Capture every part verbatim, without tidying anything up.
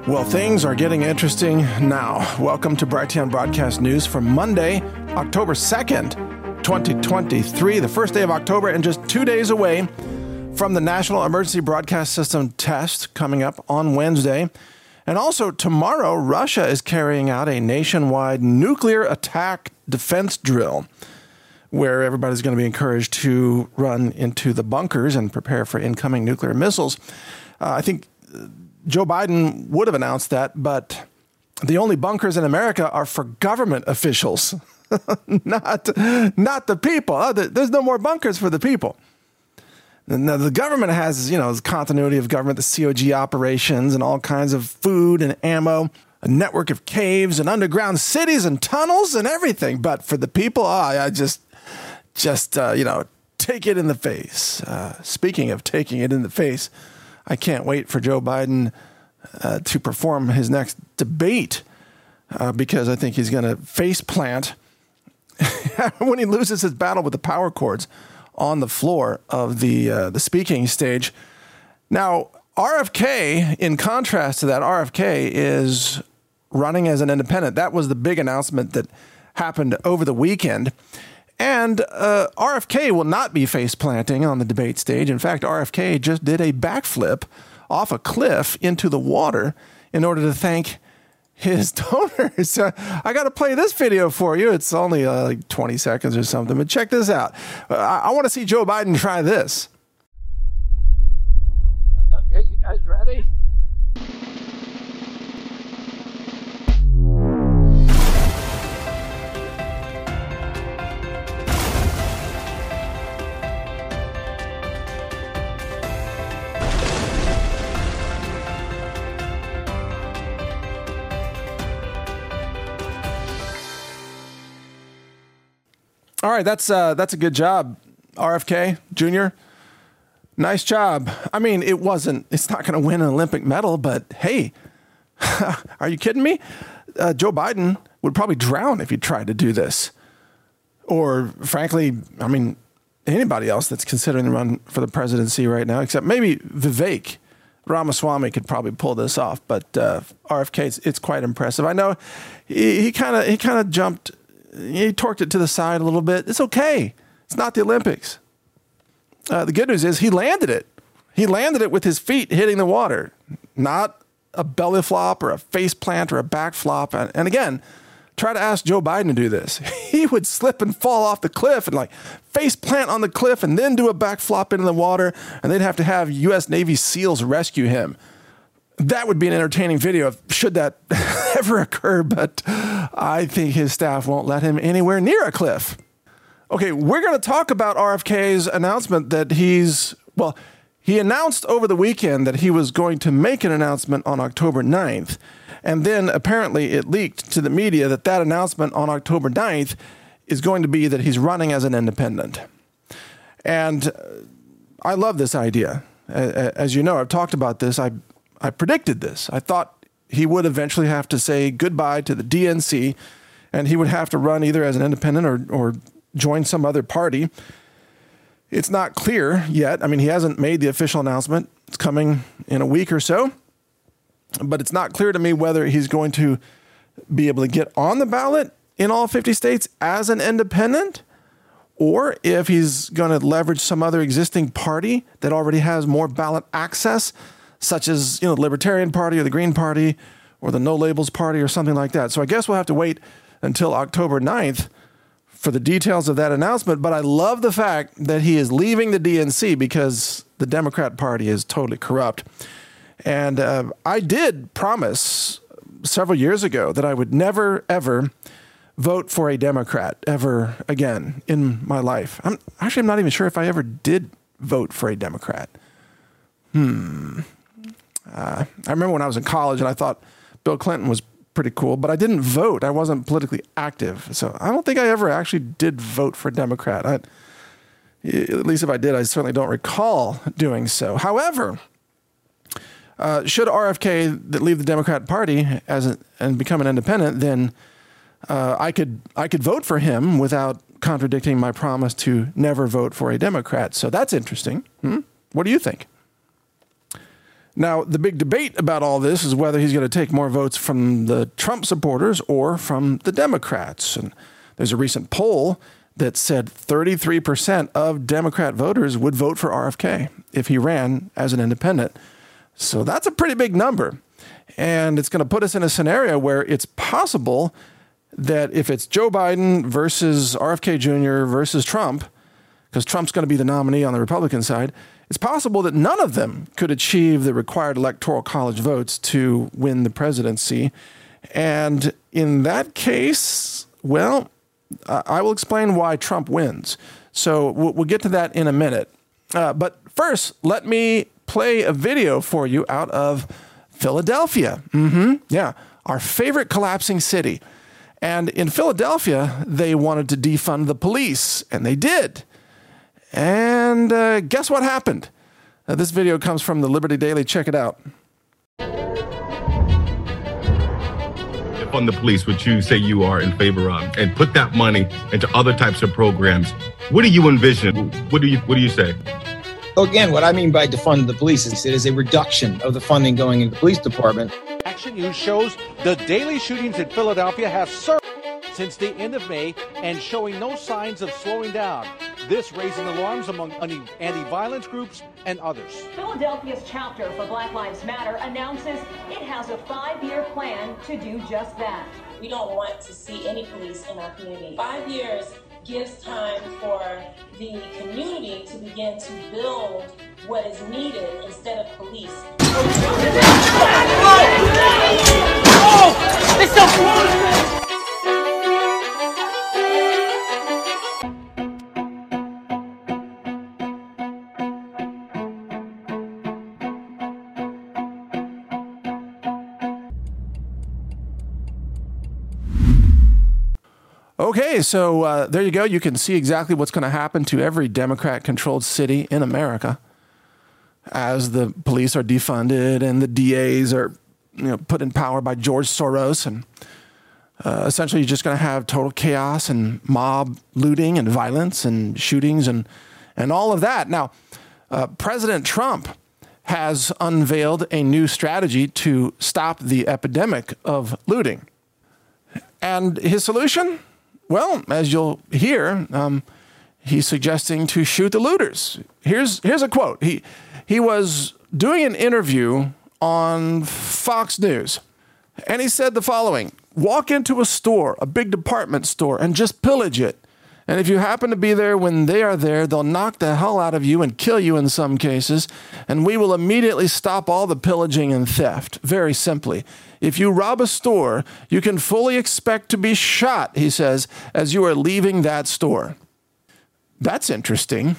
Well, things are getting interesting now. Welcome to Brighteon Broadcast News for Monday, October second, twenty twenty-three, the first day of October, and just two days away from the National Emergency Broadcast System test coming up on Wednesday. And also tomorrow, Russia is carrying out a nationwide nuclear attack defense drill where everybody's going to be encouraged to run into the bunkers and prepare for incoming nuclear missiles. Uh, I think Joe Biden would have announced that, but the only bunkers in America are for government officials, not, not the people. Oh, there's no more bunkers for the people. Now, the government has, you know, continuity of government, the C O G operations and all kinds of food and ammo, a network of caves and underground cities and tunnels and everything. But for the people, oh, I just, just, uh, you know, take it in the face. Uh, speaking of taking it in the face, I can't wait for Joe Biden uh, to perform his next debate uh, because I think he's going to face plant when he loses his battle with the power cords on the floor of the uh, the speaking stage. Now, R F K, in contrast to that, R F K is running as an independent. That was the big announcement that happened over the weekend. And uh, R F K will not be face planting on the debate stage. In fact, R F K just did a backflip off a cliff into the water in order to thank his donors. Uh, I got to play this video for you. It's only uh, like twenty seconds or something, but check this out. Uh, I, I want to see Joe Biden try this. Okay, you guys ready? All right, that's uh, that's a good job, R F K Junior Nice job. I mean, it wasn't, it's not going to win an Olympic medal, but hey, are you kidding me? Uh, Joe Biden would probably drown if he tried to do this. Or frankly, I mean, anybody else that's considering to run for the presidency right now, except maybe Vivek Ramaswamy could probably pull this off. But uh, R F K, it's, it's quite impressive. I know he kind of he kind of jumped. He torqued it to the side a little bit. It's okay. It's not the Olympics. Uh, the good news is he landed it. He landed it with his feet hitting the water, not a belly flop or a face plant or a back flop. And, and again, try to ask Joe Biden to do this. He would slip and fall off the cliff and like face plant on the cliff and then do a back flop into the water. And they'd have to have U S Navy SEALs rescue him. That would be an entertaining video should that ever occur, but I think his staff won't let him anywhere near a cliff. Okay, we're going to talk about R F K's announcement that he's, well, he announced over the weekend that he was going to make an announcement on October ninth, and then apparently it leaked to the media that that announcement on October ninth is going to be that he's running as an independent. And I love this idea. As you know, I've talked about this. I I predicted this. I thought he would eventually have to say goodbye to the D N C, and he would have to run either as an independent or, or join some other party. It's not clear yet. I mean, he hasn't made the official announcement. It's coming in a week or so, but it's not clear to me whether he's going to be able to get on the ballot in all fifty states as an independent, or if he's going to leverage some other existing party that already has more ballot access, such as, you know, the Libertarian Party or the Green Party or the No Labels Party or something like that. So I guess we'll have to wait until October ninth for the details of that announcement. But I love the fact that he is leaving the D N C because the Democrat Party is totally corrupt. And uh, I did promise several years ago that I would never, ever vote for a Democrat ever again in my life. I'm actually I'm not even sure if I ever did vote for a Democrat. Hmm. Uh, I remember when I was in college and I thought Bill Clinton was pretty cool, but I didn't vote. I wasn't politically active. So I don't think I ever actually did vote for a Democrat. I, at least if I did, I certainly don't recall doing so. However, uh, should R F K leave the Democrat Party as a, and become an independent, then uh, I could I could vote for him without contradicting my promise to never vote for a Democrat. So that's interesting. Hmm? What do you think? Now, the big debate about all this is whether he's going to take more votes from the Trump supporters or from the Democrats. And there's a recent poll that said thirty-three percent of Democrat voters would vote for R F K if he ran as an independent. So that's a pretty big number. And it's going to put us in a scenario where it's possible that if it's Joe Biden versus R F K Junior versus Trump, because Trump's going to be the nominee on the Republican side, it's possible that none of them could achieve the required electoral college votes to win the presidency. And in that case, well, I will explain why Trump wins. So we'll get to that in a minute. Uh, but first, let me play a video for you out of Philadelphia. Mm-hmm. Yeah, our favorite collapsing city. And in Philadelphia, they wanted to defund the police, and they did. And uh, guess what happened? Uh, this video comes from the Liberty Daily. Check it out. Fund the police, which you say you are in favor of, and put that money into other types of programs. What do you envision? What do you What do you say? So again, what I mean by defund the police is it is a reduction of the funding going into the police department. Action News shows the daily shootings in Philadelphia have surged since the end of May and showing no signs of slowing down. This raising alarms among anti-violence groups and others. Philadelphia's chapter for Black Lives Matter announces it has a five-year plan to do just that. We don't want to see any police in our community. Five years gives time for the community to begin to build what is needed instead of police. Oh! It's so Okay, so uh, there you go. You can see exactly what's going to happen to every Democrat-controlled city in America as the police are defunded and the D As are, you know, put in power by George Soros. And uh, essentially, you're just going to have total chaos and mob looting and violence and shootings and, and all of that. Now, uh, President Trump has unveiled a new strategy to stop the epidemic of looting. And his solution? Well, as you'll hear, um, he's suggesting to shoot the looters. Here's here's a quote. He he was doing an interview on Fox News, and he said the following: walk into a store, a big department store, and just pillage it. And if you happen to be there when they are there, they'll knock the hell out of you and kill you in some cases, and we will immediately stop all the pillaging and theft. Very simply. If you rob a store, you can fully expect to be shot, he says, as you are leaving that store. That's interesting.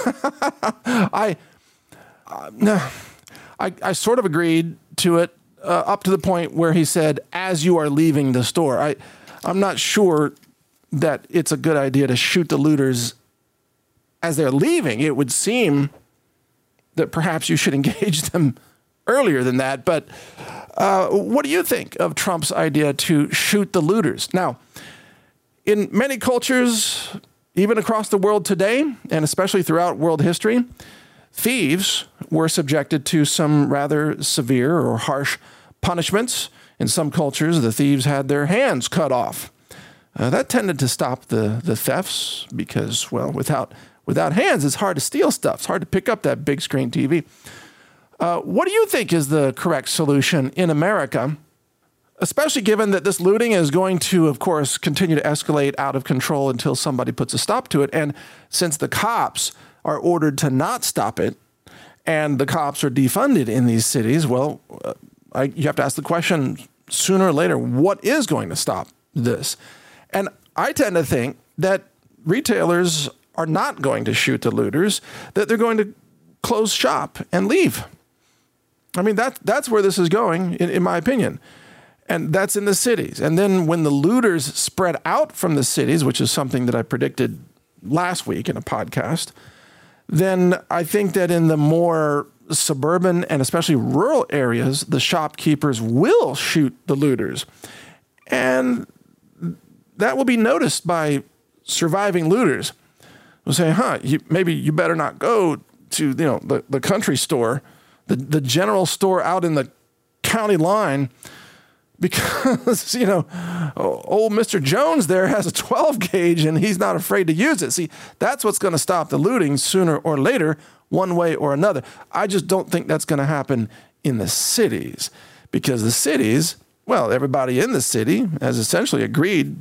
I, uh, I, I sort of agreed to it uh, up to the point where he said, as you are leaving the store. I, I'm not sure that it's a good idea to shoot the looters as they're leaving. It would seem that perhaps you should engage them earlier than that. But uh, what do you think of Trump's idea to shoot the looters? Now, in many cultures, even across the world today, and especially throughout world history, thieves were subjected to some rather severe or harsh punishments. In some cultures, the thieves had their hands cut off. Uh, that tended to stop the, the thefts because, well, without without hands, it's hard to steal stuff. It's hard to pick up that big screen T V. Uh, what do you think is the correct solution in America, especially given that this looting is going to, of course, continue to escalate out of control until somebody puts a stop to it? And since the cops are ordered to not stop it and the cops are defunded in these cities, well, uh, I, you have to ask the question sooner or later, what is going to stop this? And I tend to think that retailers are not going to shoot the looters, that they're going to close shop and leave. I mean, that, that's where this is going, in, in my opinion. And that's in the cities. And then when the looters spread out from the cities, which is something that I predicted last week in a podcast, then I think that in the more suburban and especially rural areas, the shopkeepers will shoot the looters. And that will be noticed by surviving looters. Will say, huh, you, maybe you better not go to, you know, the, the country store the, the general store out in the county line because, you know, old Mister Jones there has a twelve gauge and he's not afraid to use it. See, that's what's going to stop the looting sooner or later, one way or another. I just don't think that's going to happen in the cities because the cities, well, everybody in the city has essentially agreed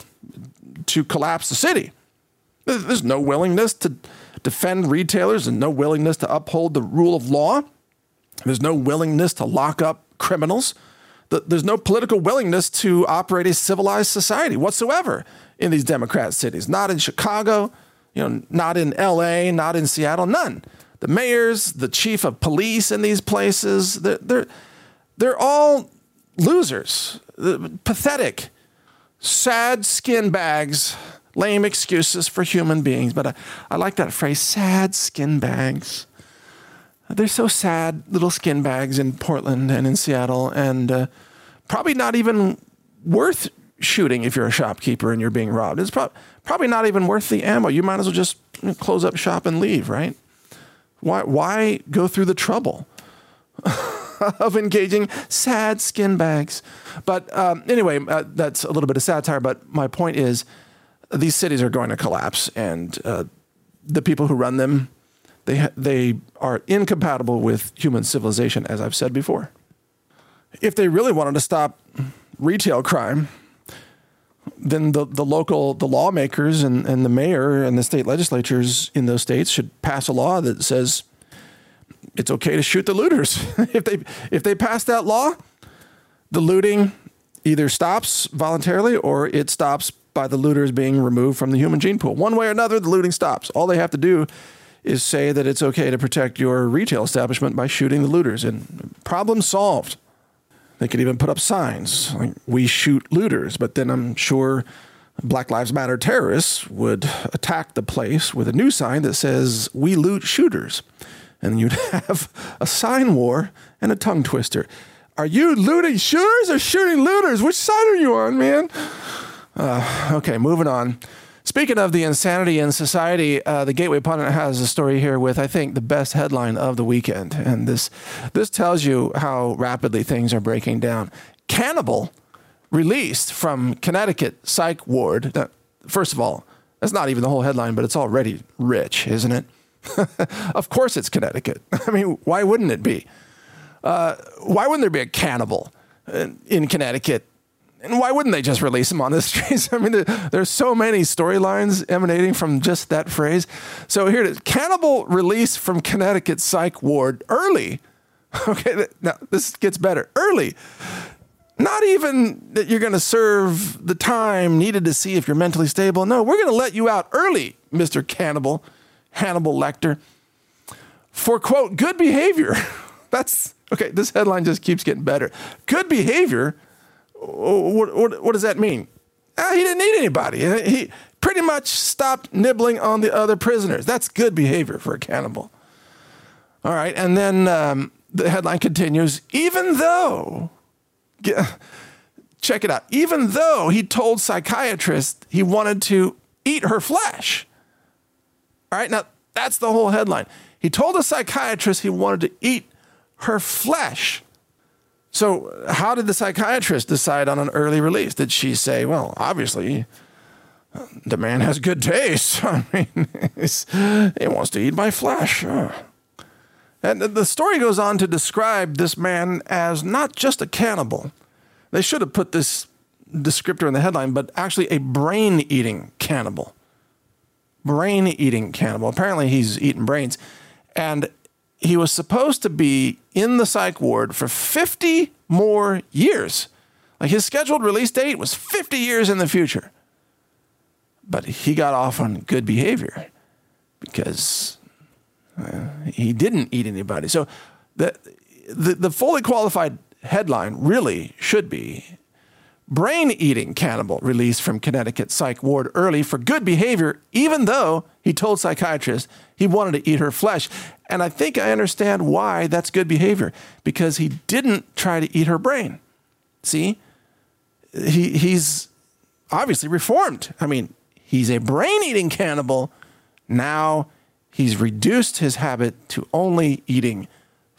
to collapse the city. There's no willingness to defend retailers and no willingness to uphold the rule of law. There's no willingness to lock up criminals. There's no political willingness to operate a civilized society whatsoever in these Democrat cities. Not in Chicago, you know, not in L A, not in Seattle, none. The mayors, the chief of police in these places, they're, they're, they're all losers, pathetic, sad skin bags, lame excuses for human beings. But I, I like that phrase, sad skin bags. They're so sad, little skin bags in Portland and in Seattle, and uh, probably not even worth shooting if you're a shopkeeper and you're being robbed. It's pro- probably not even worth the ammo. You might as well just you know, close up shop and leave, right? Why, why go through the trouble of engaging sad skin bags? But um, anyway, uh, that's a little bit of satire, but my point is these cities are going to collapse, and uh, the people who run them, They they are incompatible with human civilization, as I've said before. If they really wanted to stop retail crime, then the, the local, the lawmakers and, and the mayor and the state legislatures in those states should pass a law that says it's okay to shoot the looters. if they if they pass that law, the looting either stops voluntarily or it stops by the looters being removed from the human gene pool. One way or another, the looting stops. All they have to do is say that it's okay to protect your retail establishment by shooting the looters, and problem solved. They could even put up signs like, we shoot looters, but then I'm sure Black Lives Matter terrorists would attack the place with a new sign that says we loot shooters. And you'd have a sign war and a tongue twister. Are you looting shooters or shooting looters? Which side are you on, man? Uh, okay, moving on. Speaking of the insanity in society, uh, the Gateway Pundit has a story here with, I think, the best headline of the weekend. And this this tells you how rapidly things are breaking down. Cannibal released from Connecticut psych ward. Now, first of all, that's not even the whole headline, but it's already rich, isn't it? Of course it's Connecticut. I mean, why wouldn't it be? Uh, why wouldn't there be a cannibal in, in Connecticut? And why wouldn't they just release him on the streets? I mean, there, there's so many storylines emanating from just that phrase. So here it is. Cannibal released from Connecticut psych ward early. Okay, now this gets better. Early. Not even that you're going to serve the time needed to see if you're mentally stable. No, we're going to let you out early, Mister Cannibal, Hannibal Lecter, for, quote, good behavior. That's, okay, this headline just keeps getting better. Good behavior. What, what, what does that mean? Ah, he didn't need anybody. He pretty much stopped nibbling on the other prisoners. That's good behavior for a cannibal. All right. And then um, the headline continues, even though, check it out, even though he told psychiatrists he wanted to eat her flesh. All right. Now, that's the whole headline. He told a psychiatrist he wanted to eat her flesh. So how did the psychiatrist decide on an early release? Did she say, well, obviously, the man has good taste. I mean, he wants to eat my flesh. Oh. And the story goes on to describe this man as not just a cannibal. They should have put this descriptor in the headline, but actually a brain-eating cannibal. Brain-eating cannibal. Apparently, he's eating brains. And he was supposed to be in the psych ward for fifty more years. Like his scheduled release date was fifty years in the future. But he got off on good behavior because uh, he didn't eat anybody. So the, the, the fully qualified headline really should be brain-eating cannibal released from Connecticut psych ward early for good behavior, even though he told psychiatrists he wanted to eat her flesh. And I think I understand why that's good behavior, because he didn't try to eat her brain. See, he he's obviously reformed. I mean, he's a brain-eating cannibal. Now he's reduced his habit to only eating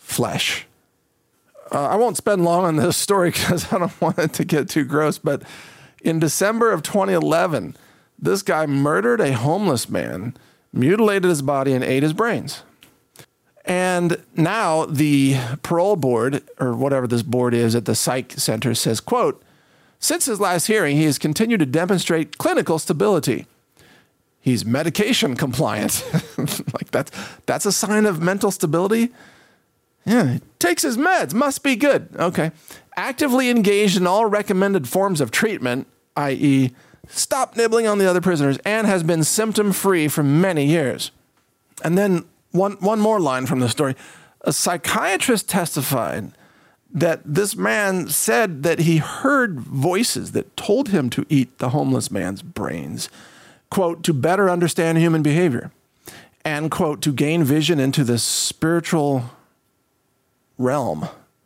flesh. Uh, I won't spend long on this story because I don't want it to get too gross, but in December of twenty eleven, this guy murdered a homeless man, mutilated his body, and ate his brains. And now the parole board, or whatever this board is at the psych center, says, quote, since his last hearing, he has continued to demonstrate clinical stability. He's medication compliant. Like that's, that's a sign of mental stability. Yeah, he takes his meds, must be good. Okay. Actively engaged in all recommended forms of treatment, that is, stop nibbling on the other prisoners, and has been symptom-free for many years. And then one, one more line from the story. A psychiatrist testified that this man said that he heard voices that told him to eat the homeless man's brains, quote, to better understand human behavior, and, quote, to gain vision into the spiritual realm.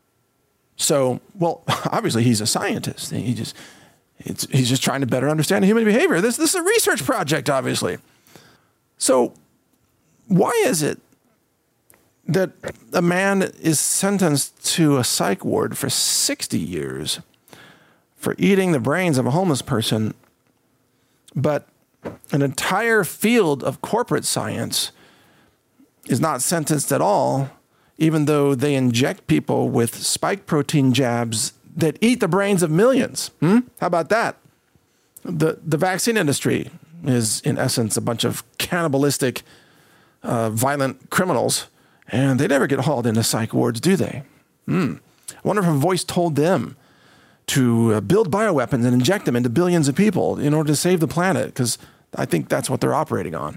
So, well, obviously he's a scientist. He just, it's, he's just trying to better understand human behavior. This, this is a research project, obviously. So why is it that a man is sentenced to a psych ward for sixty years for eating the brains of a homeless person, but an entire field of corporate science is not sentenced at all, even though they inject people with spike protein jabs that eat the brains of millions? Hmm? How about that? The, the vaccine industry is, in essence, a bunch of cannibalistic, uh, violent criminals, and they never get hauled into psych wards, do they? Hmm. I wonder if a voice told them to uh, build bioweapons and inject them into billions of people in order to save the planet, because I think that's what they're operating on.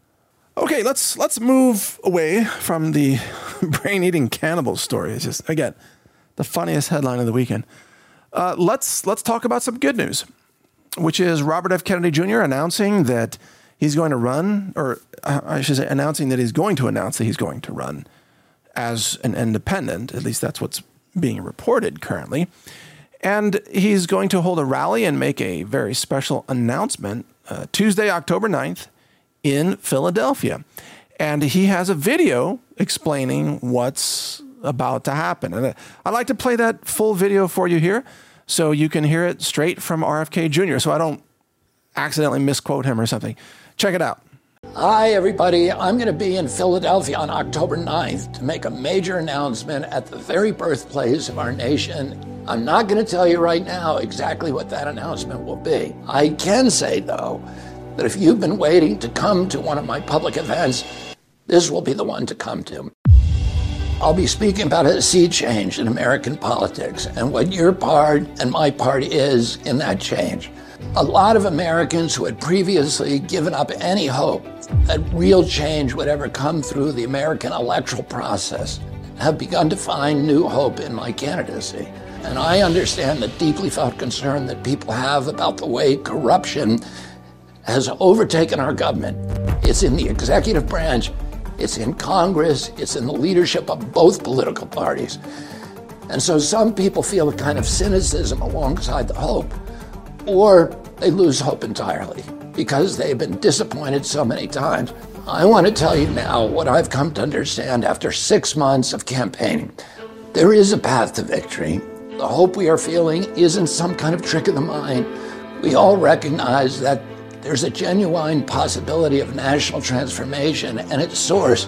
Okay, let's let's move away from the brain-eating cannibal story. It's just, again, the funniest headline of the weekend. Uh, let's let's talk about some good news, which is Robert F. Kennedy Junior announcing that he's going to run, or uh, I should say announcing that he's going to announce that he's going to run as an independent. At least that's what's being reported currently. And he's going to hold a rally and make a very special announcement uh, Tuesday, October ninth, in Philadelphia. And he has a video explaining what's about to happen. And I'd like to play that full video for you here so you can hear it straight from R F K Junior so I don't accidentally misquote him or something. Check it out. Hi, everybody. I'm going to be in Philadelphia on October ninth to make a major announcement at the very birthplace of our nation. I'm not going to tell you right now exactly what that announcement will be. I can say, though, that if you've been waiting to come to one of my public events, this will be the one to come to. I'll be speaking about a sea change in American politics and what your part and my part is in that change. A lot of Americans who had previously given up any hope that real change would ever come through the American electoral process have begun to find new hope in my candidacy. And I understand the deeply felt concern that people have about the way corruption has overtaken our government. It's in the executive branch, it's in Congress, it's in the leadership of both political parties. And so some people feel a kind of cynicism alongside the hope, or they lose hope entirely because they've been disappointed so many times. I want to tell you now what I've come to understand after six months of campaigning. There is a path to victory. The hope we are feeling isn't some kind of trick of the mind. We all recognize that there's a genuine possibility of national transformation, and its source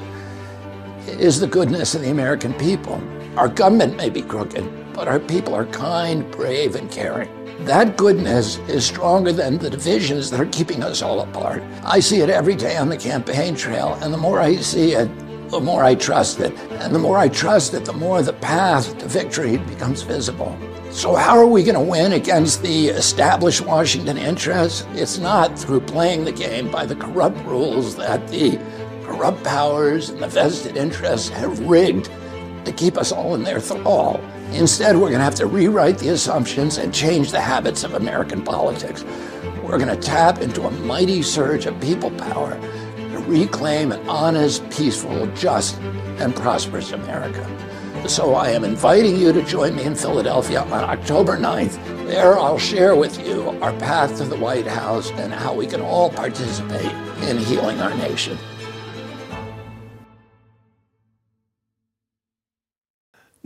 is the goodness of the American people. Our government may be crooked, but our people are kind, brave, and caring. That goodness is stronger than the divisions that are keeping us all apart. I see it every day on the campaign trail, and the more I see it, the more I trust it. And the more I trust it, the more the path to victory becomes visible. So how are we going to win against the established Washington interests? It's not through playing the game by the corrupt rules that the corrupt powers and the vested interests have rigged to keep us all in their thrall. Instead, we're going to have to rewrite the assumptions and change the habits of American politics. We're going to tap into a mighty surge of people power to reclaim an honest, peaceful, just, and prosperous America. So I am inviting you to join me in Philadelphia on October ninth. There I'll share with you our path to the White House and how we can all participate in healing our nation.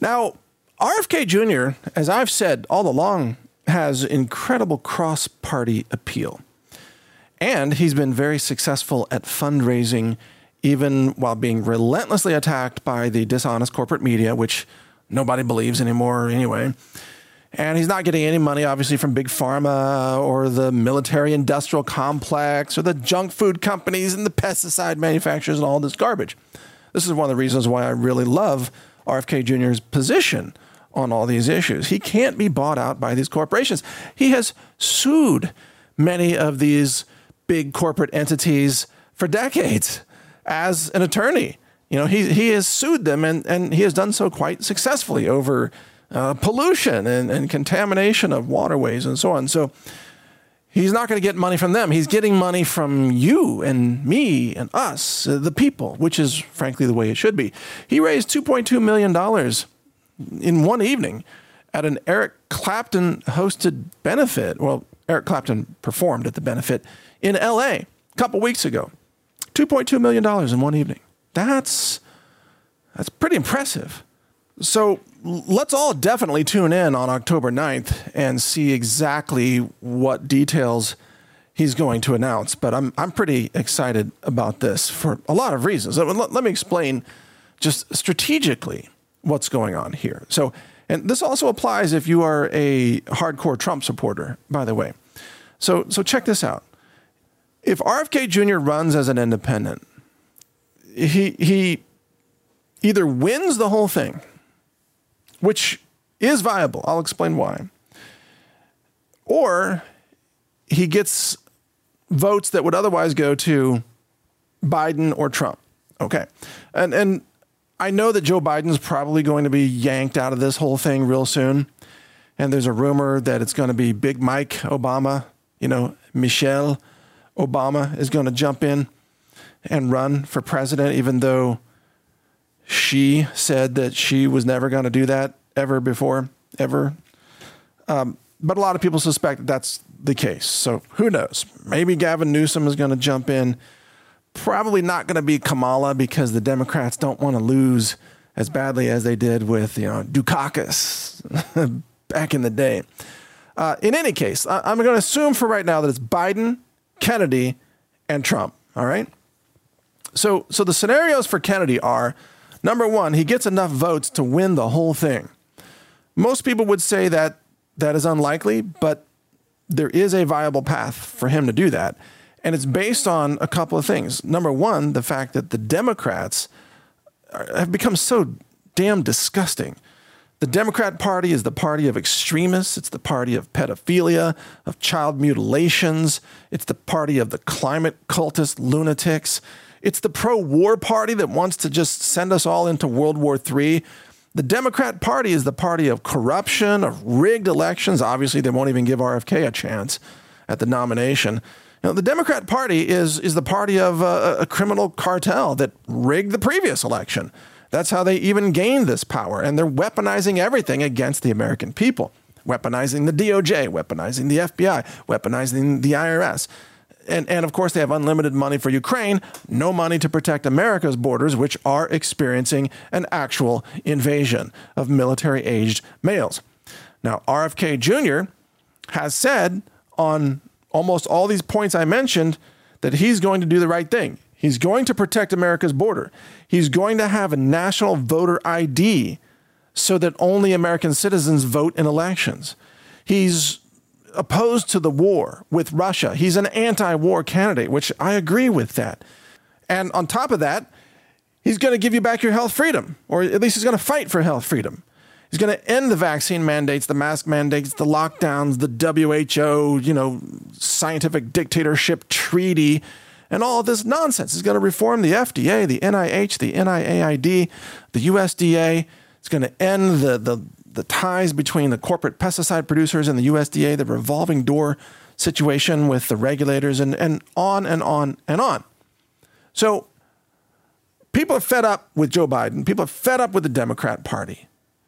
Now, R F K Junior, as I've said all along, has incredible cross-party appeal. And he's been very successful at fundraising, even while being relentlessly attacked by the dishonest corporate media, which nobody believes anymore anyway. And he's not getting any money, obviously, from Big Pharma or the military-industrial complex or the junk food companies and the pesticide manufacturers and all this garbage. This is one of the reasons why I really love R F K Junior's position on all these issues. He can't be bought out by these corporations. He has sued many of these big corporate entities for decades as an attorney. You know, he he has sued them, and, and he has done so quite successfully over uh, pollution and, and contamination of waterways and so on. So he's not going to get money from them. He's getting money from you and me and us, uh, the people, which is frankly the way it should be. He raised two point two million dollars in one evening at an Eric Clapton hosted benefit. Well, Eric Clapton performed at the benefit in L A a couple weeks ago. two point two million dollars in one evening. That's that's pretty impressive. So let's all definitely tune in on October ninth and see exactly what details he's going to announce. But I'm I'm pretty excited about this for a lot of reasons. Let, let me explain just strategically what's going on here. So, and this also applies if you are a hardcore Trump supporter, by the way. So, so check this out. If R F K Junior runs as an independent, he he either wins the whole thing, which is viable. I'll explain why. Or he gets votes that would otherwise go to Biden or Trump. Okay. And and I know that Joe Biden's probably going to be yanked out of this whole thing real soon. And there's a rumor that it's going to be Big Mike Obama, you know, Michelle Obama is going to jump in and run for president, even though she said that she was never going to do that ever before, ever. Um, but a lot of people suspect that that's the case. So who knows? Maybe Gavin Newsom is going to jump in. Probably not going to be Kamala, because the Democrats don't want to lose as badly as they did with, you know, Dukakis back in the day. Uh, in any case, I- I'm going to assume for right now that it's Biden, Kennedy, and Trump. All right. So, so the scenarios for Kennedy are, number one, he gets enough votes to win the whole thing. Most people would say that that is unlikely, but there is a viable path for him to do that. And it's based on a couple of things. Number one, the fact that the Democrats are, have become so damn disgusting. The Democrat Party is the party of extremists. It's the party of pedophilia, of child mutilations. It's the party of the climate cultist lunatics. It's the pro-war party that wants to just send us all into World War Three. The Democrat Party is the party of corruption, of rigged elections. Obviously, they won't even give R F K a chance at the nomination. You know, the Democrat Party is is the party of a, a criminal cartel that rigged the previous election. That's how they even gained this power. And they're weaponizing everything against the American people, weaponizing the D O J, weaponizing the F B I, weaponizing the I R S. And, and of course, they have unlimited money for Ukraine, no money to protect America's borders, which are experiencing an actual invasion of military-aged males. Now, R F K Junior has said on almost all these points I mentioned that he's going to do the right thing. He's going to protect America's border. He's going to have a national voter I D so that only American citizens vote in elections. He's opposed to the war with Russia. He's an anti-war candidate, which I agree with that. And on top of that, he's going to give you back your health freedom, or at least he's going to fight for health freedom. He's going to end the vaccine mandates, the mask mandates, the lockdowns, the W H O, you know, scientific dictatorship treaty, and all of this nonsense. He's going to reform the F D A, the N I H, the N I A I D, the U S D A. It's going to end the, the, the ties between the corporate pesticide producers and the U S D A, the revolving door situation with the regulators, and, and on and on and on. So people are fed up with Joe Biden. People are fed up with the Democrat Party.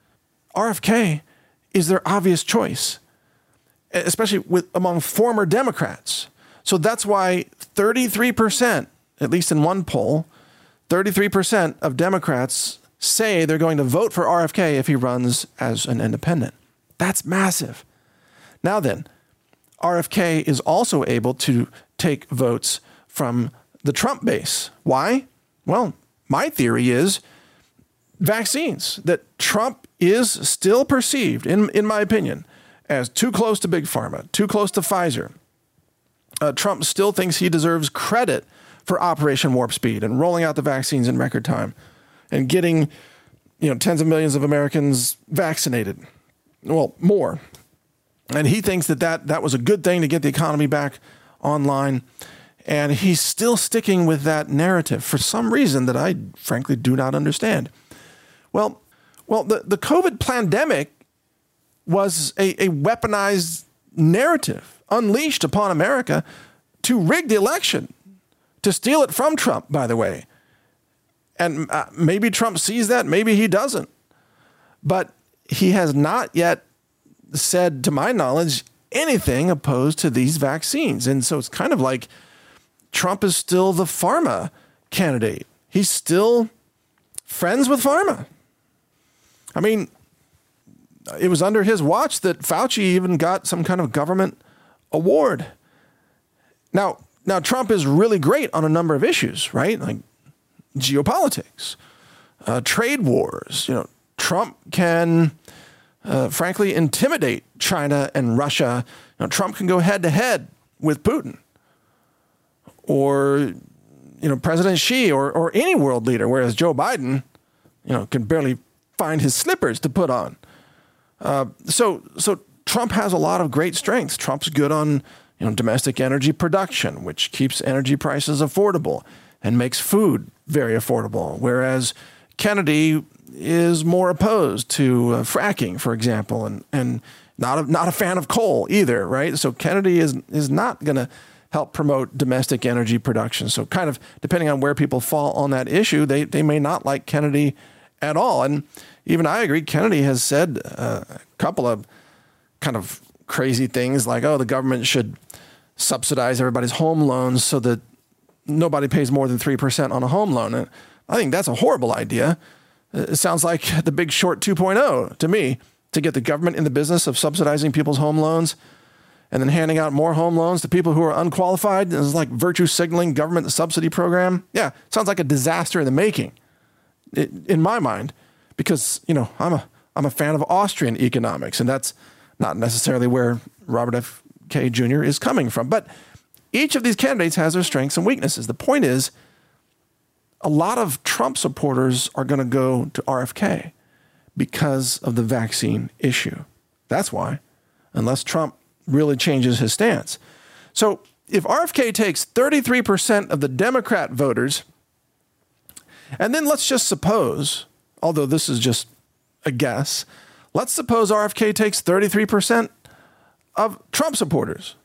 R F K is their obvious choice, especially with among former Democrats. So that's why thirty-three percent, at least in one poll, thirty-three percent of Democrats say they're going to vote for R F K if he runs as an independent. That's massive. Now then, R F K is also able to take votes from the Trump base. Why? Well, my theory is vaccines, that Trump is still perceived, in, in my opinion, as too close to Big Pharma, too close to Pfizer. Uh, Trump still thinks he deserves credit for Operation Warp Speed and rolling out the vaccines in record time and getting, you know, tens of millions of Americans vaccinated. Well, more. And he thinks that, that that was a good thing to get the economy back online. And he's still sticking with that narrative for some reason that I frankly do not understand. Well, well, the, the COVID pandemic was a, a weaponized narrative unleashed upon America to rig the election, to steal it from Trump, by the way. And uh, maybe Trump sees that, maybe he doesn't. But he has not yet said, to my knowledge, anything opposed to these vaccines. And so it's kind of like Trump is still the pharma candidate. He's still friends with pharma. I mean, it was under his watch that Fauci even got some kind of government award. Now, now Trump is really great on a number of issues, right? Like geopolitics, uh, trade wars. You know, Trump can, uh, frankly, intimidate China and Russia. You know, Trump can go head to head with Putin, or you know, President Xi, or or any world leader. Whereas Joe Biden, you know, can barely find his slippers to put on. Uh, so so Trump has a lot of great strengths. Trump's good on, you know, domestic energy production, which keeps energy prices affordable and makes food very affordable. Whereas Kennedy is more opposed to uh, fracking, for example, and and not a, not a fan of coal either, right? So Kennedy is is not going to help promote domestic energy production. So kind of depending on where people fall on that issue, they they may not like Kennedy at all. And even I agree, Kennedy has said uh, a couple of kind of crazy things like, oh, the government should subsidize everybody's home loans so that nobody pays more than three percent on a home loan. And I think that's a horrible idea. It sounds like The Big Short two point oh to me, to get the government in the business of subsidizing people's home loans and then handing out more home loans to people who are unqualified. This is like virtue signaling government subsidy program. Yeah, sounds like a disaster in the making, in my mind, because, you know, I'm a I'm a fan of Austrian economics, and that's not necessarily where Robert F. K. Junior is coming from. But each of these candidates has their strengths and weaknesses. The point is, a lot of Trump supporters are going to go to R F K because of the vaccine issue. That's why, unless Trump really changes his stance. So if R F K takes thirty-three percent of the Democrat voters, and then let's just suppose, although this is just a guess, let's suppose R F K takes thirty-three percent of Trump supporters.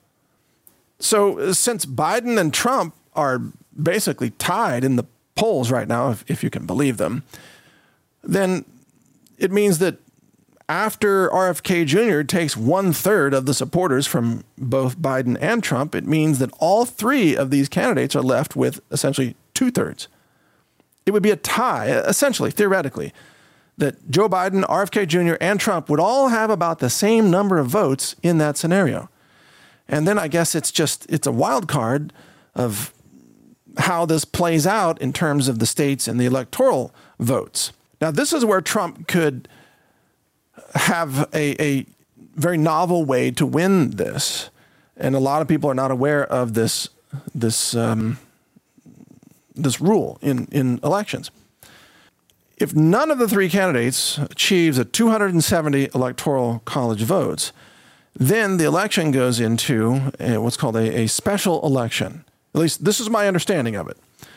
So since Biden and Trump are basically tied in the polls right now, if, if you can believe them, then it means that after R F K Junior takes one third of the supporters from both Biden and Trump, it means that all three of these candidates are left with essentially two thirds. It would be a tie, essentially, theoretically, that Joe Biden, R F K Junior, and Trump would all have about the same number of votes in that scenario. And then I guess it's just, it's a wild card of how this plays out in terms of the states and the electoral votes. Now, this is where Trump could have a, a very novel way to win this. And a lot of people are not aware of this, this, um, this rule in, in elections. If none of the three candidates achieves a two hundred seventy electoral college votes, then the election goes into a, what's called a, a special election. At least this is my understanding of it.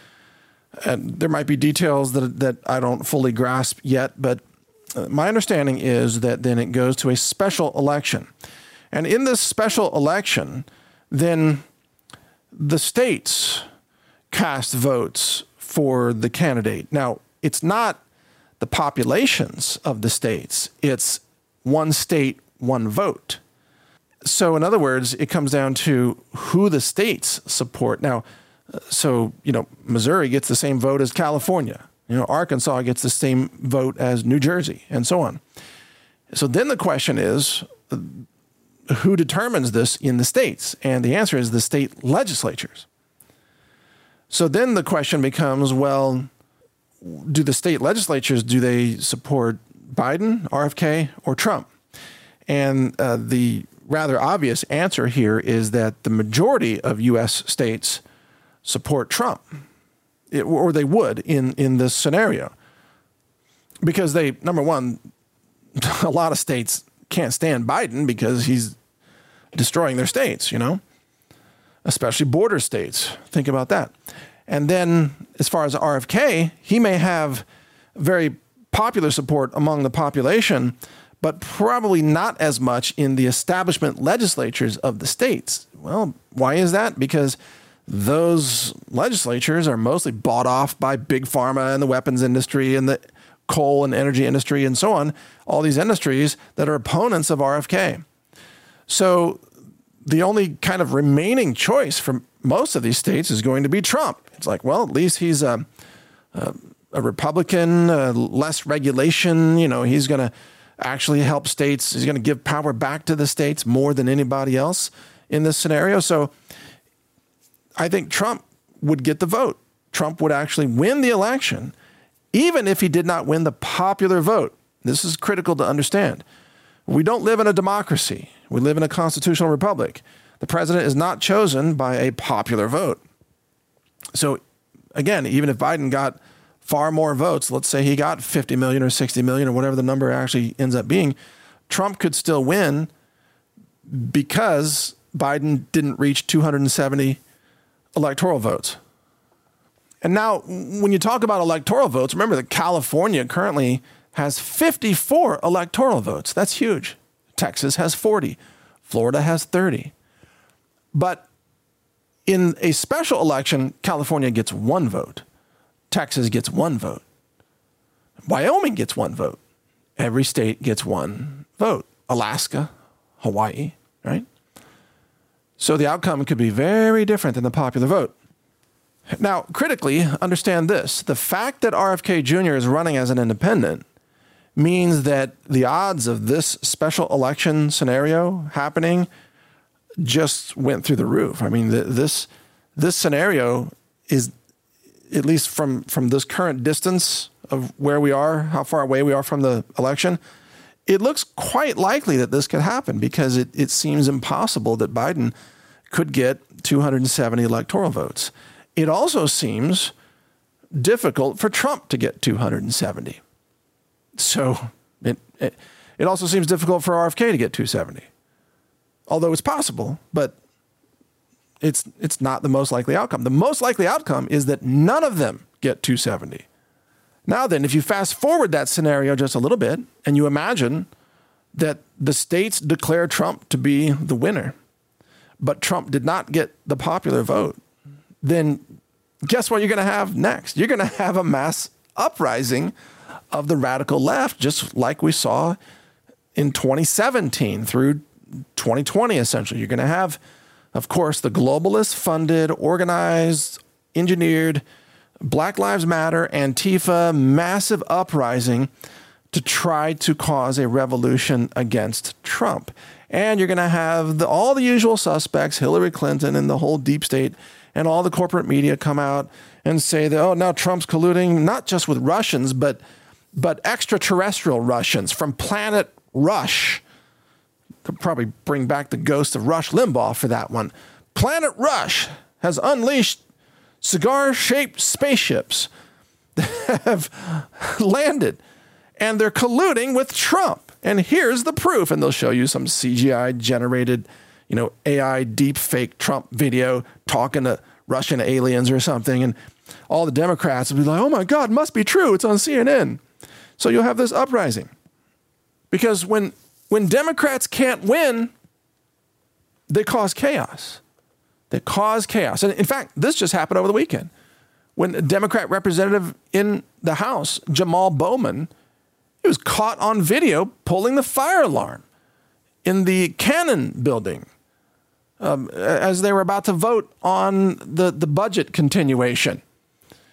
And there might be details that that I don't fully grasp yet, but my understanding is that then it goes to a special election. And in this special election, then the states cast votes for the candidate. Now, it's not the populations of the states. It's one state, one vote. So in other words, it comes down to who the states support. Now, so, you know, Missouri gets the same vote as California. You know, Arkansas gets the same vote as New Jersey, and so on. So then the question is, who determines this in the states? And the answer is the state legislatures. So then the question becomes, well, do the state legislatures, do they support Biden, R F K, or Trump? And uh, the rather obvious answer here is that the majority of U S states support Trump, it, or they would in, in this scenario. Because they, number one, a lot of states can't stand Biden because he's destroying their states, you know, especially border states. Think about that. And then as far as R F K, he may have very popular support among the population, but probably not as much in the establishment legislatures of the states. Well, why is that? Because those legislatures are mostly bought off by big pharma and the weapons industry and the coal and energy industry and so on, all these industries that are opponents of R F K. So the only kind of remaining choice for most of these states is going to be Trump. It's like, well, at least he's a, a, a Republican, uh, less regulation. You know, he's going to actually help states. He's going to give power back to the states more than anybody else in this scenario. So I think Trump would get the vote. Trump would actually win the election, even if he did not win the popular vote. This is critical to understand. We don't live in a democracy. We live in a constitutional republic. The president is not chosen by a popular vote. So again, even if Biden got far more votes, let's say he got fifty million or sixty million or whatever the number actually ends up being, Trump could still win because Biden didn't reach two hundred seventy electoral votes. And now when you talk about electoral votes, remember that California currently has fifty-four electoral votes. That's huge. Texas has forty. Florida has thirty. But in a special election, California gets one vote. Texas gets one vote. Wyoming gets one vote. Every state gets one vote. Alaska, Hawaii, right? So the outcome could be very different than the popular vote. Now, critically, understand this. The fact that R F K Junior is running as an independent means that the odds of this special election scenario happening just went through the roof. I mean, the, this this scenario is, at least from, from this current distance of where we are, how far away we are from the election, it looks quite likely that this could happen because it, it seems impossible that Biden could get two hundred seventy electoral votes. It also seems difficult for Trump to get two hundred seventy. So it, it, it also seems difficult for R F K to get two hundred seventy. Although it's possible, but it's it's not the most likely outcome. The most likely outcome is that none of them get two hundred seventy. Now then, if you fast forward that scenario just a little bit and you imagine that the states declare Trump to be the winner, but Trump did not get the popular vote, then guess what you're going to have next? You're going to have a mass uprising of the radical left, just like we saw in twenty seventeen through twenty twenty, essentially. You're going to have, of course, the globalist funded, organized, engineered, Black Lives Matter, Antifa, massive uprising to try to cause a revolution against Trump. And you're going to have the, all the usual suspects, Hillary Clinton and the whole deep state and all the corporate media come out and say that, oh, now Trump's colluding not just with Russians, but but extraterrestrial Russians from Planet Rush. Could probably bring back the ghost of Rush Limbaugh for that one. Planet Rush has unleashed cigar-shaped spaceships that have landed, and they're colluding with Trump. And here's the proof. And they'll show you some C G I-generated, you know, A I deep fake Trump video talking to Russian aliens or something. And all the Democrats will be like, oh my God, must be true. It's on C N N. So you'll have this uprising. Because when when Democrats can't win, they cause chaos. They cause chaos. And in fact, this just happened over the weekend. When a Democrat representative in the House, Jamal Bowman, he was caught on video pulling the fire alarm in the Cannon building um, as they were about to vote on the, the budget continuation.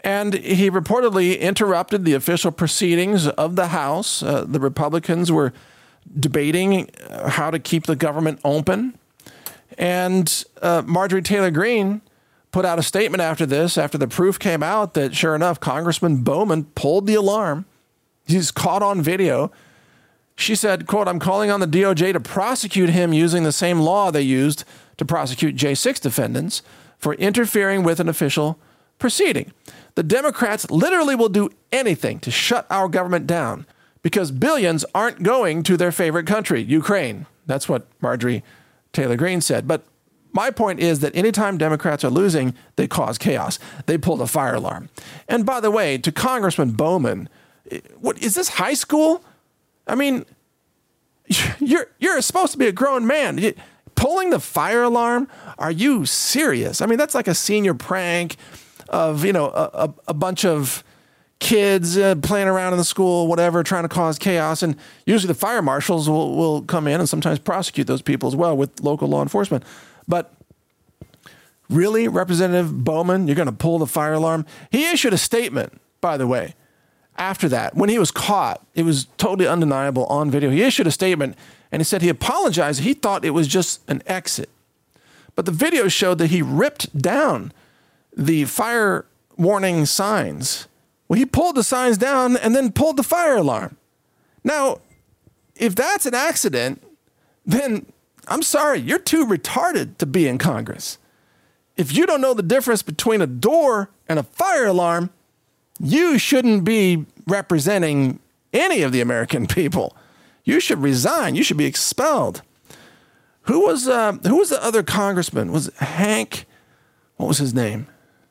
And he reportedly interrupted the official proceedings of the House. Uh, the Republicans were debating how to keep the government open. And uh, Marjorie Taylor Greene put out a statement after this, after the proof came out that, sure enough, Congressman Bowman pulled the alarm. He's caught on video. She said, quote, "I'm calling on the D O J to prosecute him using the same law they used to prosecute J six defendants for interfering with an official proceeding. The Democrats literally will do anything to shut our government down because billions aren't going to their favorite country, Ukraine." That's what Marjorie Taylor Greene said. But my point is that anytime Democrats are losing, they cause chaos. They pull the fire alarm. And by the way, to Congressman Bowman, what is this, high school? I mean, you're you're supposed to be a grown man. Pulling the fire alarm? Are you serious? I mean, that's like a senior prank of, you know, a, a, a bunch of kids uh, playing around in the school, whatever, trying to cause chaos. And usually the fire marshals will, will come in and sometimes prosecute those people as well with local law enforcement. But really, Representative Bowman, you're going to pull the fire alarm? He issued a statement, by the way, after that. When he was caught, it was totally undeniable on video. He issued a statement and he said he apologized. He thought it was just an exit. But the video showed that he ripped down the fire warning signs. Well, he pulled the signs down and then pulled the fire alarm. Now, if that's an accident, then I'm sorry, you're too retarded to be in Congress. If you don't know the difference between a door and a fire alarm, you shouldn't be representing any of the American people. You should resign. You should be expelled. Who was uh, who was the other congressman? Was it Hank? What was his name?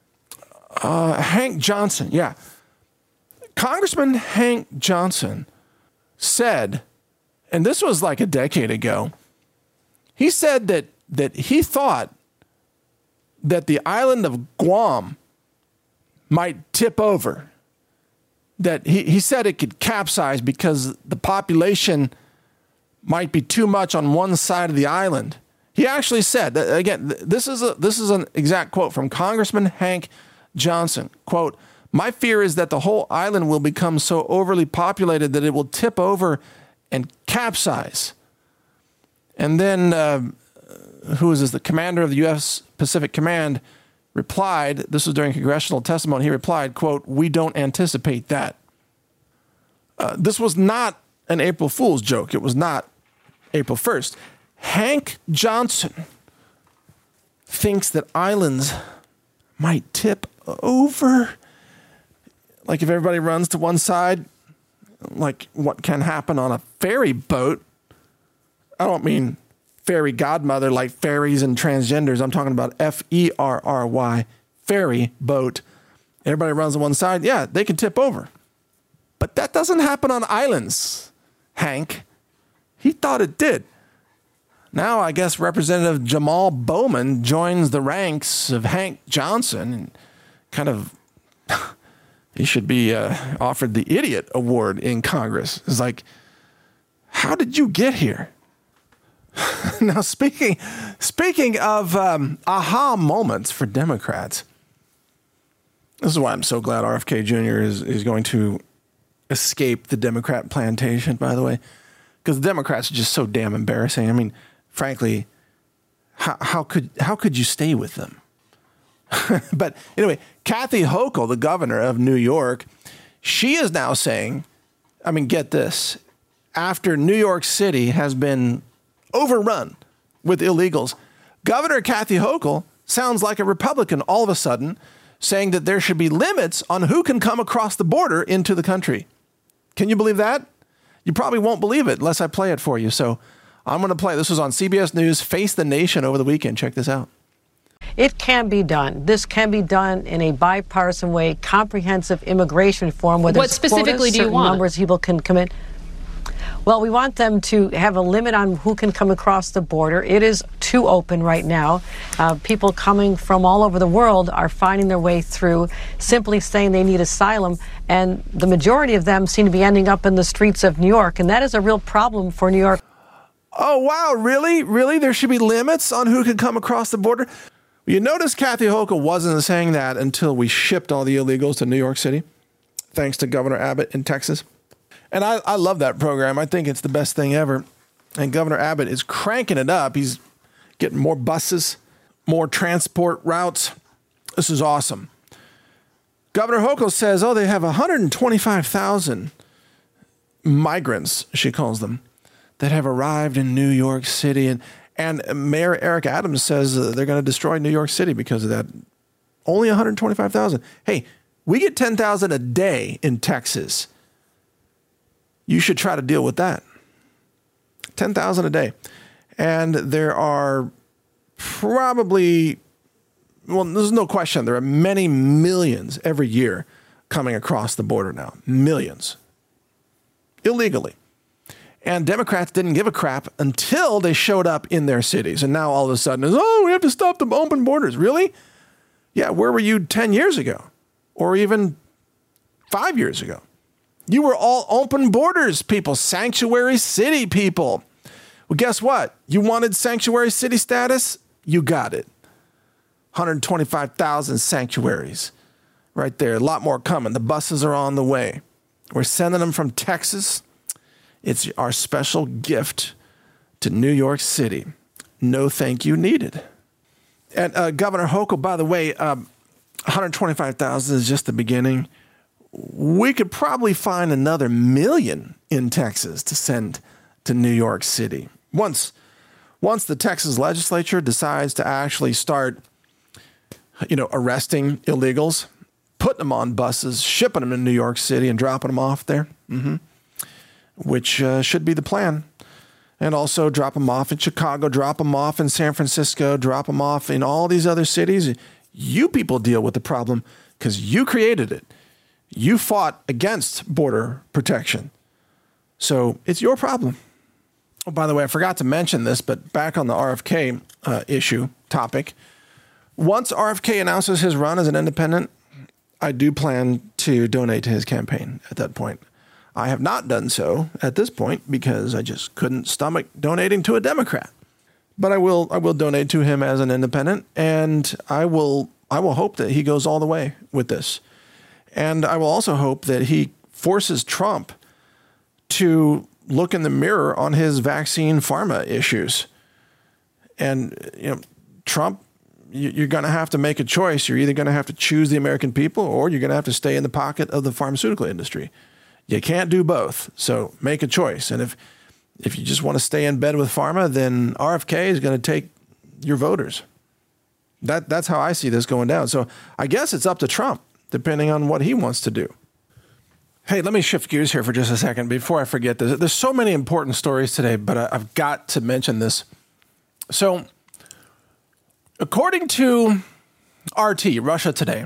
Uh, Hank Johnson. Yeah. Congressman Hank Johnson said, and this was like a decade ago, he said that that he thought that the island of Guam might tip over. That he, he said it could capsize because the population might be too much on one side of the island. He actually said that, again, this is a, this is an exact quote from Congressman Hank Johnson. Quote, "My fear is that the whole island will become so overly populated that it will tip over and capsize." And then, uh, who is this? The commander of the U S Pacific Command replied, this was during congressional testimony, he replied, quote, "We don't anticipate that." Uh, this was not an April Fool's joke. It was not April first. Hank Johnson thinks that islands might tip over. Like if everybody runs to one side, like what can happen on a ferry boat. I don't mean fairy godmother like fairies and transgenders. I'm talking about F E R R Y, ferry boat. Everybody runs on one side. Yeah, they can tip over. But that doesn't happen on islands, Hank. He thought it did. Now I guess Representative Jamal Bowman joins the ranks of Hank Johnson and kind of, he should be uh, offered the Idiot Award in Congress. It's like, how did you get here? Now, speaking speaking of um, aha moments for Democrats, this is why I'm so glad R F K Junior is, is going to escape the Democrat plantation, by the way, because the Democrats are just so damn embarrassing. I mean, frankly, how, how could how could you stay with them? But anyway, Kathy Hochul, the governor of New York, she is now saying, I mean, get this, after New York City has been overrun with illegals, Governor Kathy Hochul sounds like a Republican all of a sudden, saying that there should be limits on who can come across the border into the country. Can you believe that? You probably won't believe it unless I play it for you. So I'm going to play. This was on C B S News, Face the Nation over the weekend. Check this out. It can be done. This can be done in a bipartisan way, comprehensive immigration reform. Where what specifically quotas, do you want? Numbers of people can come in. Well, we want them to have a limit on who can come across the border. It is too open right now. Uh, people coming from all over the world are finding their way through, simply saying they need asylum, and the majority of them seem to be ending up in the streets of New York, and that is a real problem for New York. Oh, wow, really? Really? There should be limits on who can come across the border? You notice Kathy Hochul wasn't saying that until we shipped all the illegals to New York City, thanks to Governor Abbott in Texas. And I, I love that program. I think it's the best thing ever. And Governor Abbott is cranking it up. He's getting more buses, more transport routes. This is awesome. Governor Hochul says, oh, they have one hundred twenty-five thousand migrants, she calls them, that have arrived in New York City. And, and Mayor Eric Adams says uh, they're going to destroy New York City because of that. Only one hundred twenty-five thousand. Hey, we get ten thousand a day in Texas. You should try to deal with that. ten thousand a day. And there are probably, well, there's no question, there are many millions every year coming across the border now. Millions. Illegally. And Democrats didn't give a crap until they showed up in their cities. And now all of a sudden, it's, oh, we have to stop the open borders. Really? Yeah, where were you ten years ago? Or even five years ago? You were all open borders people, sanctuary city people. Well, guess what? You wanted sanctuary city status? You got it. one hundred twenty-five thousand sanctuaries right there. A lot more coming. The buses are on the way. We're sending them from Texas. It's our special gift to New York City. No thank you needed. And uh, Governor Hochul, by the way, um, one hundred twenty-five thousand is just the beginning. We could probably find another million in Texas to send to New York City. Once, once the Texas legislature decides to actually start, you know, arresting illegals, putting them on buses, shipping them in New York City and dropping them off there, mm-hmm. which uh, should be the plan. And also drop them off in Chicago, drop them off in San Francisco, drop them off in all these other cities. You people deal with the problem because you created it. You fought against border protection. So it's your problem. Oh, by the way, I forgot to mention this, but back on the R F K uh, issue topic, once R F K announces his run as an independent, I do plan to donate to his campaign at that point. I have not done so at this point because I just couldn't stomach donating to a Democrat. But I will I will donate to him as an independent, and I will I will hope that he goes all the way with this. And I will also hope that he forces Trump to look in the mirror on his vaccine pharma issues. And, you know, Trump, you're going to have to make a choice. You're either going to have to choose the American people or you're going to have to stay in the pocket of the pharmaceutical industry. You can't do both. So make a choice. And if if you just want to stay in bed with pharma, then R F K is going to take your voters. That That's how I see this going down. So I guess it's up to Trump, depending on what he wants to do. Hey, let me shift gears here for just a second before I forget this. There's so many important stories today, but I've got to mention this. So, according to R T, Russia Today,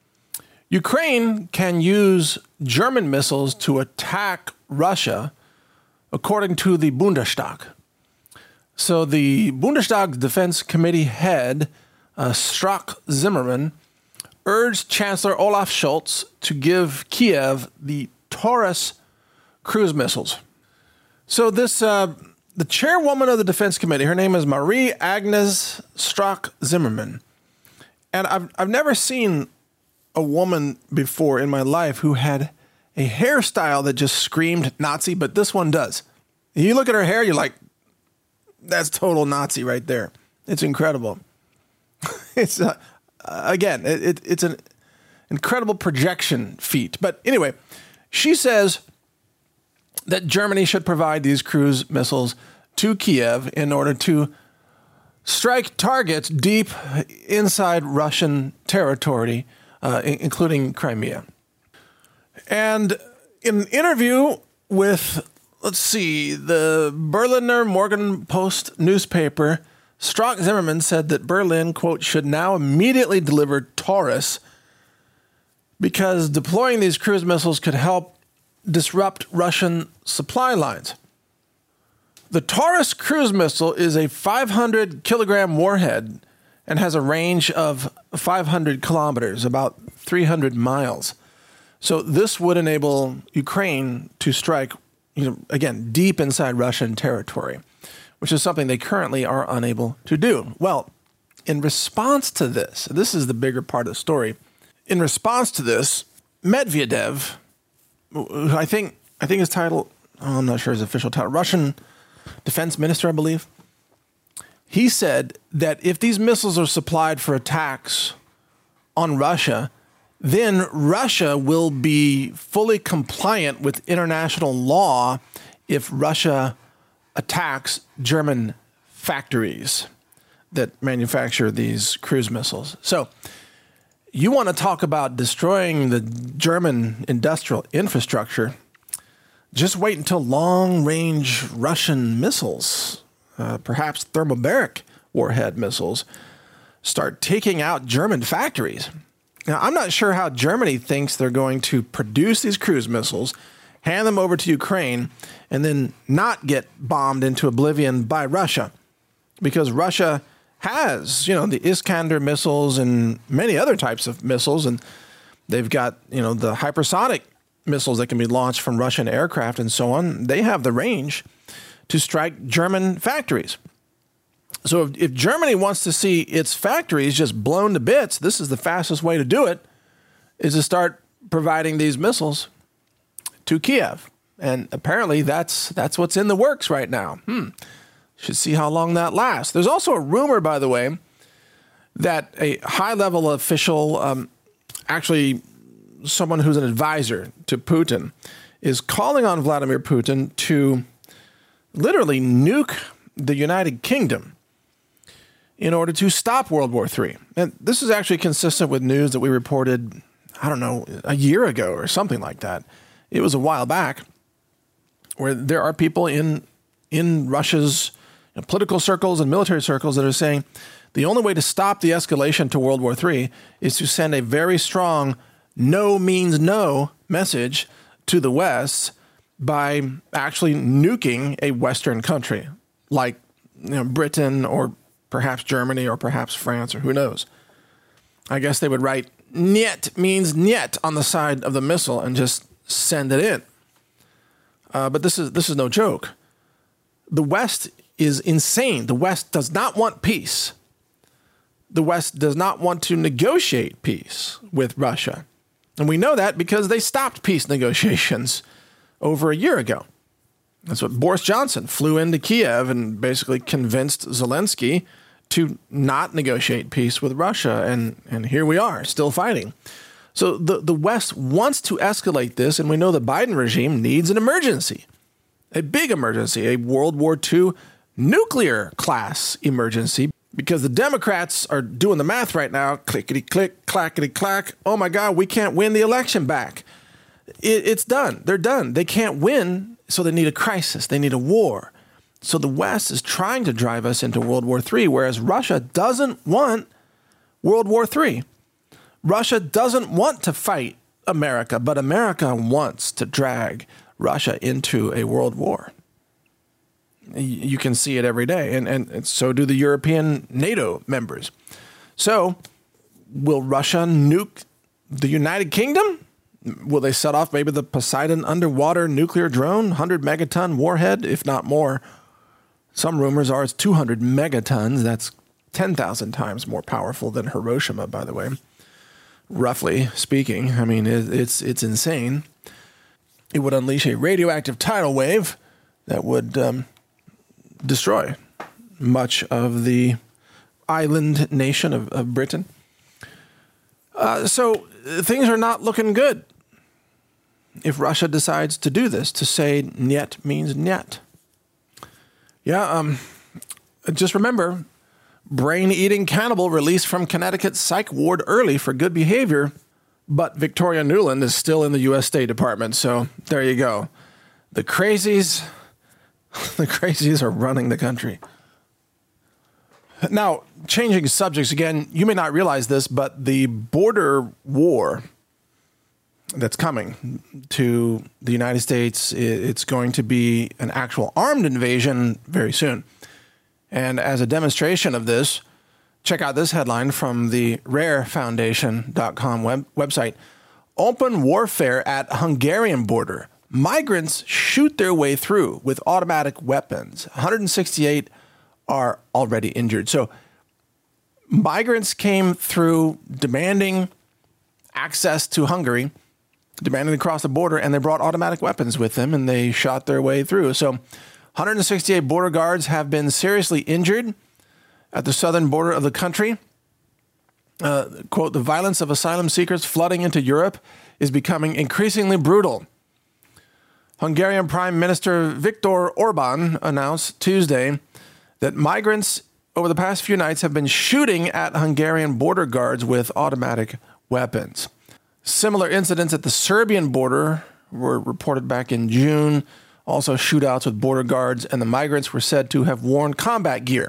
Ukraine can use German missiles to attack Russia, according to the Bundestag. So the Bundestag Defense Committee head, uh, Strack Zimmerman, urged Chancellor Olaf Scholz to give Kiev the Taurus cruise missiles. So this, uh, the chairwoman of the Defense Committee, her name is Marie-Agnes Strack-Zimmerman. And I've, I've never seen a woman before in my life who had a hairstyle that just screamed Nazi, but this one does. You look at her hair, you're like, that's total Nazi right there. It's incredible. It's, uh, again, it, it, it's an incredible projection feat. But anyway, she says that Germany should provide these cruise missiles to Kiev in order to strike targets deep inside Russian territory, uh, including Crimea. And in an interview with, let's see, the Berliner Morgenpost newspaper, Strack Zimmerman said that Berlin, quote, should now immediately deliver Taurus because deploying these cruise missiles could help disrupt Russian supply lines. The Taurus cruise missile is a five hundred kilogram warhead and has a range of five hundred kilometers, about three hundred miles. So this would enable Ukraine to strike, you know, again, deep inside Russian territory, which is something they currently are unable to do. Well, in response to this, this is the bigger part of the story. In response to this, Medvedev, who I think I think his title, oh, I'm not sure his official title, Russian defense minister, I believe. He said that if these missiles are supplied for attacks on Russia, then Russia will be fully compliant with international law if Russia attacks German factories that manufacture these cruise missiles. So you want to talk about destroying the German industrial infrastructure, just wait until long-range Russian missiles, uh, perhaps thermobaric warhead missiles, start taking out German factories. Now, I'm not sure how Germany thinks they're going to produce these cruise missiles, hand them over to Ukraine, and then not get bombed into oblivion by Russia. Because Russia has, you know, the Iskander missiles and many other types of missiles, and they've got, you know, the hypersonic missiles that can be launched from Russian aircraft and so on. They have the range to strike German factories. So if, if Germany wants to see its factories just blown to bits, this is the fastest way to do it, is to start providing these missiles to Kiev. And apparently that's that's what's in the works right now. Hmm. Should see how long that lasts. There's also a rumor, by the way, that a high-level official, um, actually someone who's an advisor to Putin, is calling on Vladimir Putin to literally nuke the United Kingdom in order to stop World War Three. And this is actually consistent with news that we reported, I don't know, a year ago or something like that. It was a while back, where there are people in in Russia's you know, political circles and military circles that are saying the only way to stop the escalation to World War Three is to send a very strong no means no message to the West by actually nuking a Western country like you know, Britain or perhaps Germany or perhaps France or who knows. I guess they would write "niet" means "niet" on the side of the missile and just send it in. Uh, but this is this is no joke. The West is insane. The West does not want peace. The West does not want to negotiate peace with Russia. And we know that because they stopped peace negotiations over a year ago. That's what Boris Johnson flew into Kiev and basically convinced Zelensky to not negotiate peace with Russia. And, and here we are, still fighting. So the, the West wants to escalate this, and we know the Biden regime needs an emergency, a big emergency, a World War Two nuclear class emergency, because the Democrats are doing the math right now, clickety-click, clackety-clack. Oh, my God, we can't win the election back. It, it's done. They're done. They can't win, so they need a crisis. They need a war. So the West is trying to drive us into World War Three, whereas Russia doesn't want World War Three. Russia doesn't want to fight America, but America wants to drag Russia into a world war. You can see it every day, and, and so do the European NATO members. So will Russia nuke the United Kingdom? Will they set off maybe the Poseidon underwater nuclear drone, one hundred megaton warhead, if not more? Some rumors are it's two hundred megatons. That's ten thousand times more powerful than Hiroshima, by the way. Roughly speaking, I mean, it's it's insane. It would unleash a radioactive tidal wave that would um, destroy much of the island nation of, of Britain. Uh, so things are not looking good if Russia decides to do this, to say "niet" means "niet." Yeah, um, just remember, brain-eating cannibal released from Connecticut psych ward early for good behavior, but Victoria Nuland is still in the U S State Department, so there you go. The crazies, the crazies are running the country. Now, changing subjects again, you may not realize this, but the border war that's coming to the United States, it's going to be an actual armed invasion very soon. And as a demonstration of this, check out this headline from the rare foundation dot com web, website. Open warfare at Hungarian border. Migrants shoot their way through with automatic weapons. one hundred sixty-eight are already injured. So migrants came through demanding access to Hungary, demanding to cross the border, and they brought automatic weapons with them, and they shot their way through. So one hundred sixty-eight border guards have been seriously injured at the southern border of the country. Uh, quote, the violence of asylum seekers flooding into Europe is becoming increasingly brutal. Hungarian Prime Minister Viktor Orban announced Tuesday that migrants over the past few nights have been shooting at Hungarian border guards with automatic weapons. Similar incidents at the Serbian border were reported back in June. Also shootouts with border guards, and the migrants were said to have worn combat gear.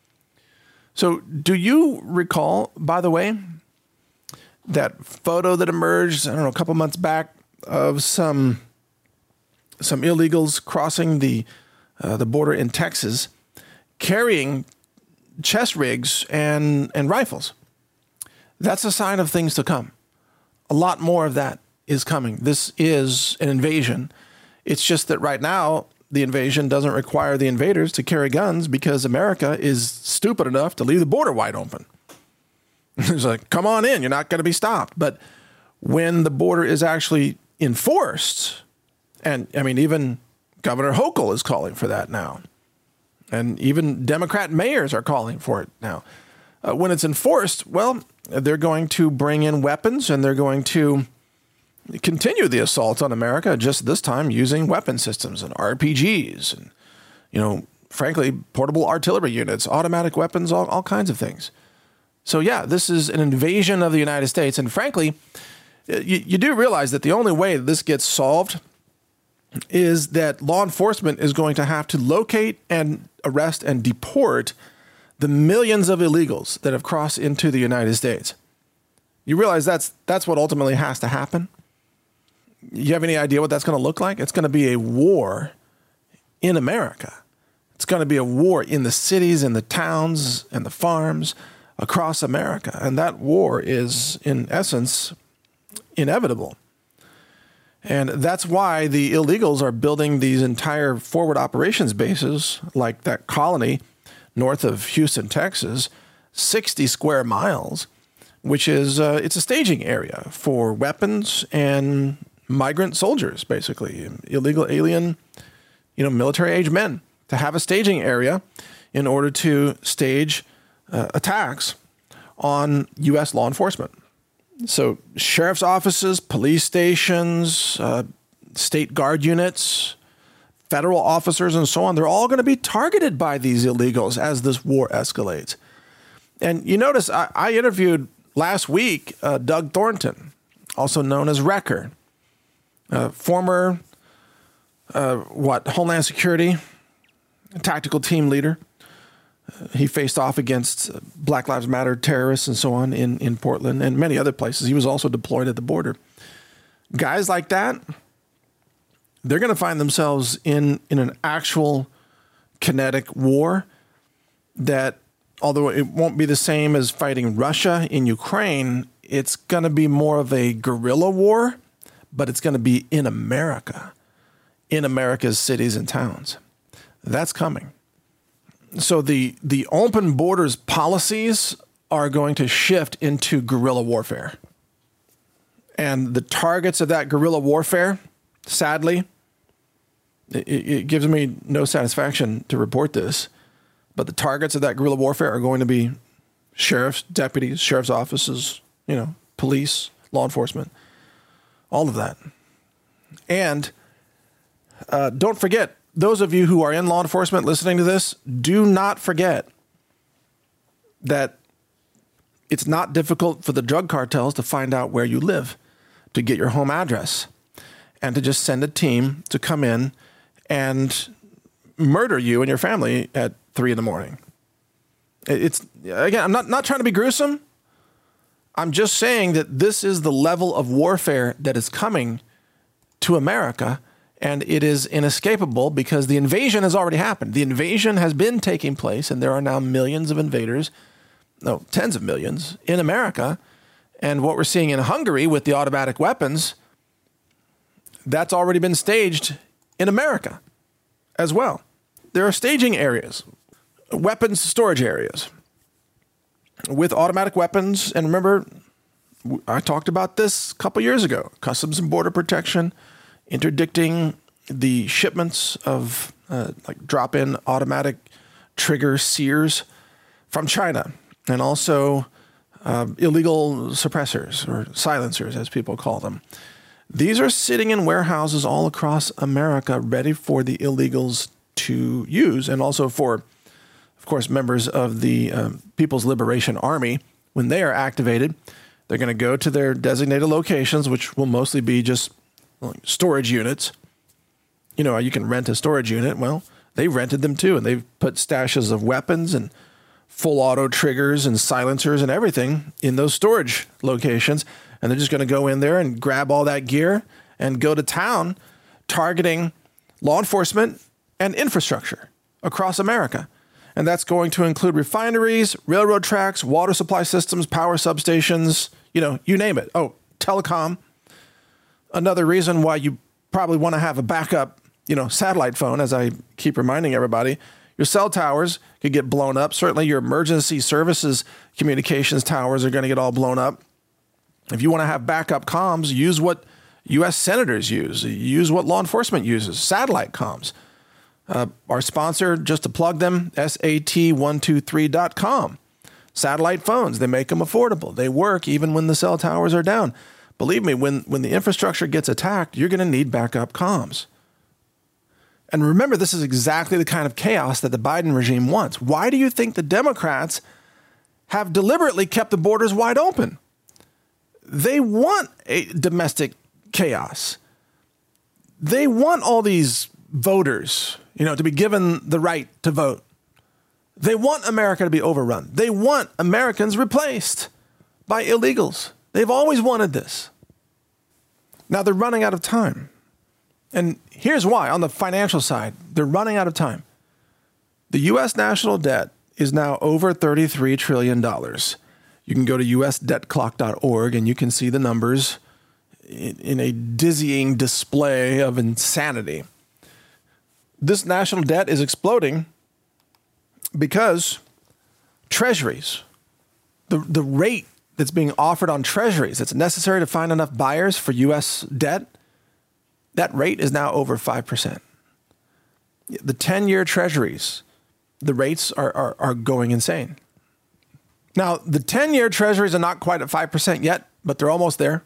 So do you recall, by the way, that photo that emerged, I don't know, a couple months back of some some illegals crossing the uh, the border in Texas, carrying chest rigs and, and rifles? That's a sign of things to come. A lot more of that is coming. This is an invasion. It's just that right now, the invasion doesn't require the invaders to carry guns because America is stupid enough to leave the border wide open. It's like, come on in, you're not going to be stopped. But when the border is actually enforced, and I mean, even Governor Hochul is calling for that now, and even Democrat mayors are calling for it now. Uh, when it's enforced, well, they're going to bring in weapons, and they're going to continue the assault on America, just this time using weapon systems and R P Gs and, you know, frankly, portable artillery units, automatic weapons, all, all kinds of things. So, yeah, this is an invasion of the United States. And frankly, you, you do realize that the only way this gets solved is that law enforcement is going to have to locate and arrest and deport the millions of illegals that have crossed into the United States. You realize that's that's what ultimately has to happen? You have any idea what that's going to look like? It's going to be a war in America. It's going to be a war in the cities and the towns and the farms across America. And that war is, in essence, inevitable. And that's why the illegals are building these entire forward operations bases, like that colony north of Houston, Texas, sixty square miles, which is uh, it's a staging area for weapons and migrant soldiers, basically illegal alien, you know, military age men, to have a staging area in order to stage uh, attacks on U S law enforcement. So sheriff's offices, police stations, uh, state guard units, federal officers, and so on, they're all going to be targeted by these illegals as this war escalates. And you notice I, I interviewed last week uh, Doug Thornton, also known as Wrecker, uh, former, uh, what, Homeland Security, tactical team leader. Uh, he faced off against uh, Black Lives Matter terrorists and so on in, in Portland and many other places. He was also deployed at the border. Guys like that, they're going to find themselves in, in an actual kinetic war that, although it won't be the same as fighting Russia in Ukraine, it's going to be more of a guerrilla war, but it's going to be in America, in America's cities and towns. That's coming. So the, the open borders policies are going to shift into guerrilla warfare. And the targets of that guerrilla warfare, sadly, it, it gives me no satisfaction to report this, but the targets of that guerrilla warfare are going to be sheriffs, deputies, sheriff's offices, you know, police, law enforcement, all of that. And uh, don't forget, those of you who are in law enforcement listening to this, do not forget that it's not difficult for the drug cartels to find out where you live, to get your home address, and to just send a team to come in and murder you and your family at three in the morning. It's, again, I'm not, not trying to be gruesome. I'm just saying that this is the level of warfare that is coming to America, and it is inescapable because the invasion has already happened. The invasion has been taking place, and there are now millions of invaders, no, tens of millions in America. And what we're seeing in Hungary with the automatic weapons, that's already been staged in America as well. There are staging areas, weapons storage areas. with automatic weapons. And remember, I talked about this a couple years ago. Customs and Border Protection interdicting the shipments of uh, like drop-in automatic trigger sears from China, and also uh, illegal suppressors or silencers, as people call them. These are sitting in warehouses all across America, ready for the illegals to use, and also for, of course, members of the um, People's Liberation Army. When they are activated, they're going to go to their designated locations, which will mostly be just storage units. You know, you can rent a storage unit. Well, they rented them too, and they've put stashes of weapons and full auto triggers and silencers and everything in those storage locations. And they're just going to go in there and grab all that gear and go to town targeting law enforcement and infrastructure across America. And that's going to include refineries, railroad tracks, water supply systems, power substations, you know, you name it. Oh, telecom. Another reason why you probably want to have a backup, you know, satellite phone, as I keep reminding everybody. Your cell towers could get blown up. Certainly your emergency services communications towers are going to get all blown up. If you want to have backup comms, use what U S senators use. Use what law enforcement uses, satellite comms. Uh, our sponsor, just to plug them, S A T one two three dot com. Satellite phones, they make them affordable. They work even when the cell towers are down. Believe me, when, when the infrastructure gets attacked, you're going to need backup comms. And remember, this is exactly the kind of chaos that the Biden regime wants. Why do you think the Democrats have deliberately kept the borders wide open? They want a domestic chaos. They want all these voters, you know, to be given the right to vote. They want America to be overrun. They want Americans replaced by illegals. They've always wanted this. Now they're running out of time. And here's why. On the financial side, they're running out of time. The U S national debt is now over thirty-three trillion dollars. You can go to U S debt clock dot org and you can see the numbers in a dizzying display of insanity. This national debt is exploding because treasuries, the, the rate that's being offered on treasuries that's necessary to find enough buyers for U S debt, that rate is now over five percent. The ten-year treasuries, the rates are, are, are going insane. Now, the ten-year treasuries are not quite at five percent yet, but they're almost there.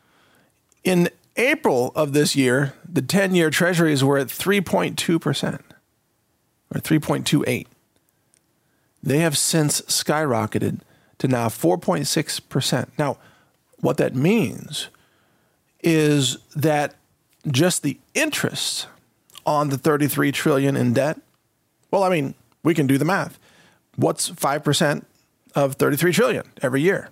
In April of this year, the ten-year treasuries were at three point two percent, or three point two eight. They have since skyrocketed to now four point six percent. Now, what that means is that just the interest on the thirty-three trillion dollars in debt, well, I mean, we can do the math. What's five percent of thirty-three trillion dollars every year?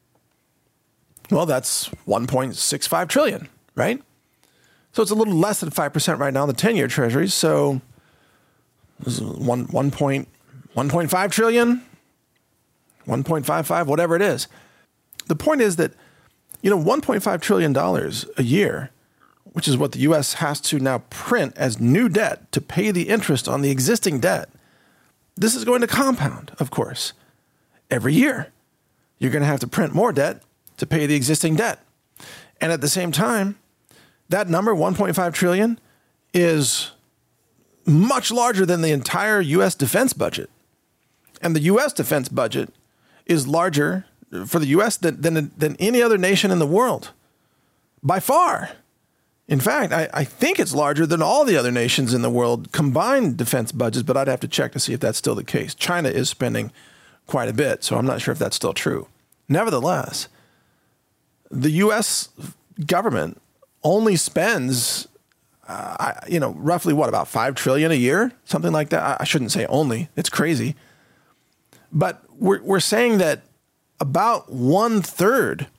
Well, that's one point six five trillion dollars, right? So it's a little less than five percent right now in the ten-year treasuries. So this is one, one point, one point five trillion, one point five five, whatever it is. The point is that, you know, one point five trillion dollars a year, which is what the U S has to now print as new debt to pay the interest on the existing debt. This is going to compound, of course, every year. You're going to have to print more debt to pay the existing debt. And at the same time, that number, one point five trillion dollars, is much larger than the entire U S defense budget. And the U S defense budget is larger for the U S than, than, than any other nation in the world, by far. In fact, I, I think it's larger than all the other nations in the world combined defense budgets, but I'd have to check to see if that's still the case. China is spending quite a bit, so I'm not sure if that's still true. Nevertheless, the U S government only spends, uh, you know, roughly what, about five trillion dollars a year, something like that. I shouldn't say only; it's crazy. But we're we're saying that about one third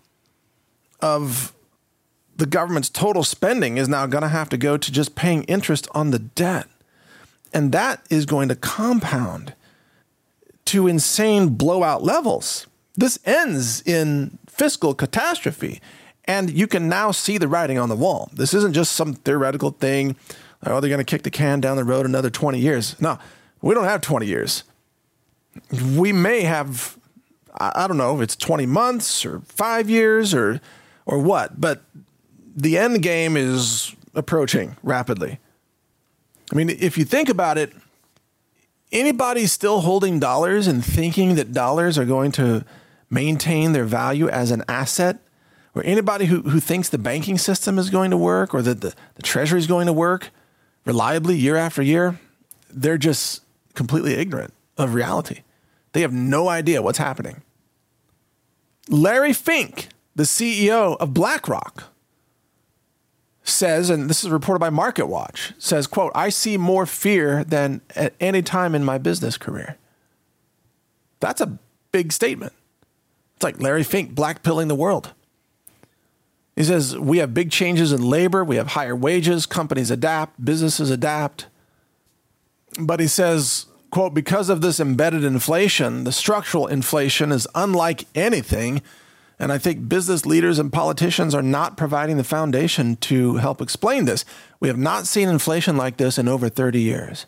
of the government's total spending is now going to have to go to just paying interest on the debt, and that is going to compound to insane blowout levels. This ends in fiscal catastrophe. And you can now see the writing on the wall. This isn't just some theoretical thing. Oh, they're going to kick the can down the road another twenty years. No, we don't have twenty years. We may have I, I don't know if it's twenty months or five years or or what, but the end game is approaching rapidly. I mean, if you think about it, anybody still holding dollars and thinking that dollars are going to maintain their value as an asset, or anybody who, who thinks the banking system is going to work or that the, the treasury is going to work reliably year after year, they're just completely ignorant of reality. They have no idea what's happening. Larry Fink, the C E O of BlackRock, says, and this is reported by MarketWatch, says, quote, "I see more fear than at any time in my business career." That's a big statement. It's like Larry Fink blackpilling the world. He says, "We have big changes in labor. We have higher wages. Companies adapt. Businesses adapt." But he says, quote, "Because of this embedded inflation, the structural inflation is unlike anything. And I think business leaders and politicians are not providing the foundation to help explain this. We have not seen inflation like this in over thirty years.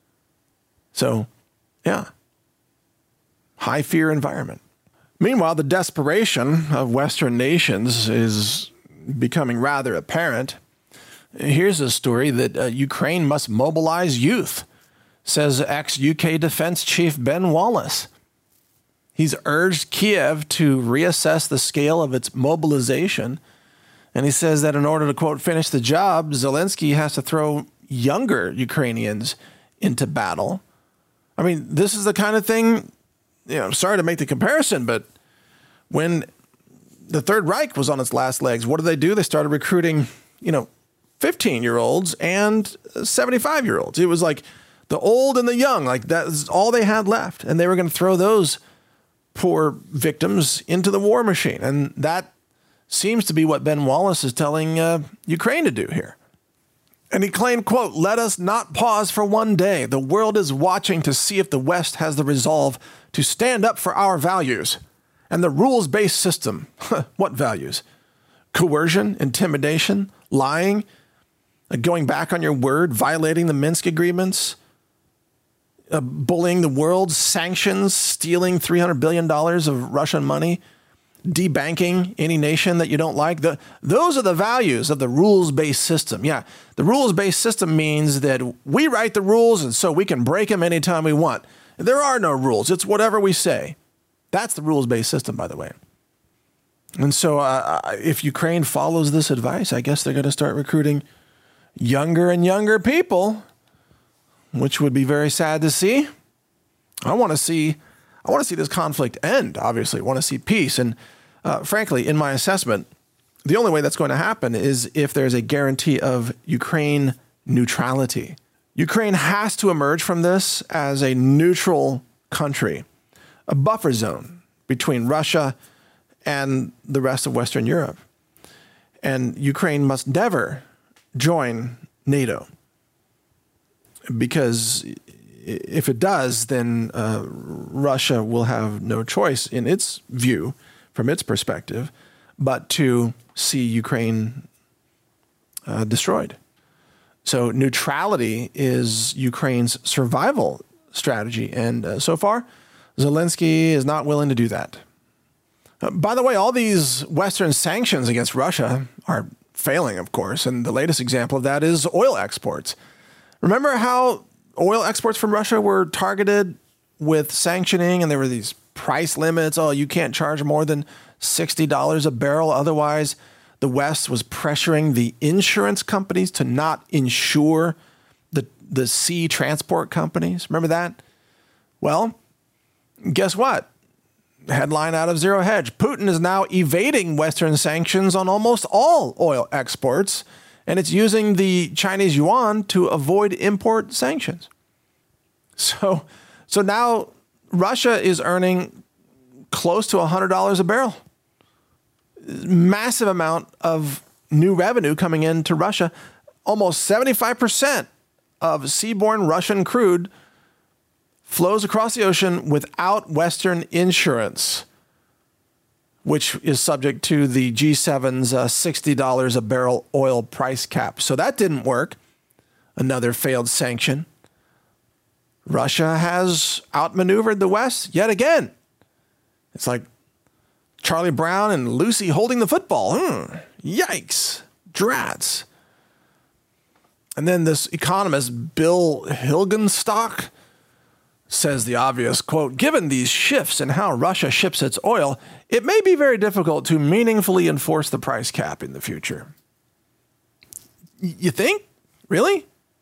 So, yeah, high fear environment. Meanwhile, the desperation of Western nations is becoming rather apparent. Here's a story that uh, Ukraine must mobilize youth, says ex-U K Defense Chief Ben Wallace. He's urged Kiev to reassess the scale of its mobilization. And he says that in order to, quote, finish the job, Zelensky has to throw younger Ukrainians into battle. I mean, this is the kind of thing, you know, sorry to make the comparison, but when the Third Reich was on its last legs, what did they do? They started recruiting, you know, fifteen-year-olds and seventy-five-year-olds. It was like the old and the young, like that's all they had left. And they were going to throw those poor victims into the war machine. And that seems to be what Ben Wallace is telling uh, Ukraine to do here. And he claimed, quote, "Let us not pause for one day. The world is watching to see if the West has the resolve to stand up for our values and the rules-based system." What values? Coercion, intimidation, lying, going back on your word, violating the Minsk agreements, Uh, bullying the world, sanctions, stealing three hundred billion dollars of Russian money, debanking any nation that you don't like. The, those are the values of the rules-based system. Yeah, the rules-based system means that we write the rules and so we can break them anytime we want. There are no rules. It's whatever we say. That's the rules-based system, by the way. And so uh, if Ukraine follows this advice, I guess they're going to start recruiting younger and younger people, which would be very sad to see. I want to see, I want to see this conflict end. Obviously, I want to see peace. And uh, frankly, in my assessment, the only way that's going to happen is if there's a guarantee of Ukraine neutrality. Ukraine has to emerge from this as a neutral country, a buffer zone between Russia and the rest of Western Europe. And Ukraine must never join NATO, because if it does, then uh, Russia will have no choice, in its view, from its perspective, but to see Ukraine uh, destroyed. So neutrality is Ukraine's survival strategy. And uh, so far, Zelensky is not willing to do that. Uh, by the way, all these Western sanctions against Russia are failing, of course. And the latest example of that is oil exports. Remember how oil exports from Russia were targeted with sanctioning, and there were these price limits? Oh, you can't charge more than sixty dollars a barrel. Otherwise, the West was pressuring the insurance companies to not insure the, the sea transport companies. Remember that? Well, guess what? Headline out of Zero Hedge. Putin is now evading Western sanctions on almost all oil exports, and it's using the Chinese yuan to avoid import sanctions. So, so now Russia is earning close to one hundred dollars a barrel. Massive amount of new revenue coming into Russia. Almost seventy-five percent of seaborne Russian crude flows across the ocean without Western insurance, which is subject to the G seven's uh, sixty dollars a barrel oil price cap. So that didn't work. Another failed sanction. Russia has outmaneuvered the West yet again. It's like Charlie Brown and Lucy holding the football. Hmm. Yikes. Drats. And then this economist, Bill Hilgenstock, says the obvious, quote, given these shifts in how Russia ships its oil, it may be very difficult to meaningfully enforce the price cap in the future. Y- you think? Really?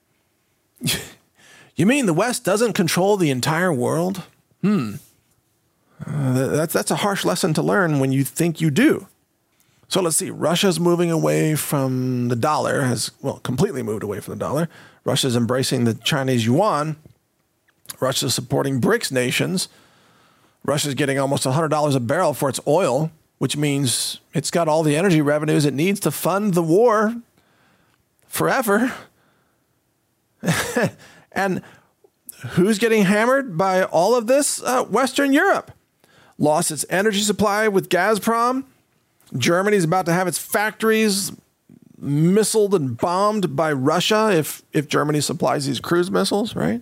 You mean the West doesn't control the entire world? Hmm. Uh, that's, that's a harsh lesson to learn when you think you do. So let's see. Russia's moving away from the dollar, has, well, completely moved away from the dollar. Russia's embracing the Chinese yuan. Russia's supporting BRICS nations. Russia's getting almost one hundred dollars a barrel for its oil, which means it's got all the energy revenues it needs to fund the war forever. And who's getting hammered by all of this? Uh, Western Europe lost its energy supply with Gazprom. Germany's about to have its factories missiled and bombed by Russia if, if Germany supplies these cruise missiles, right?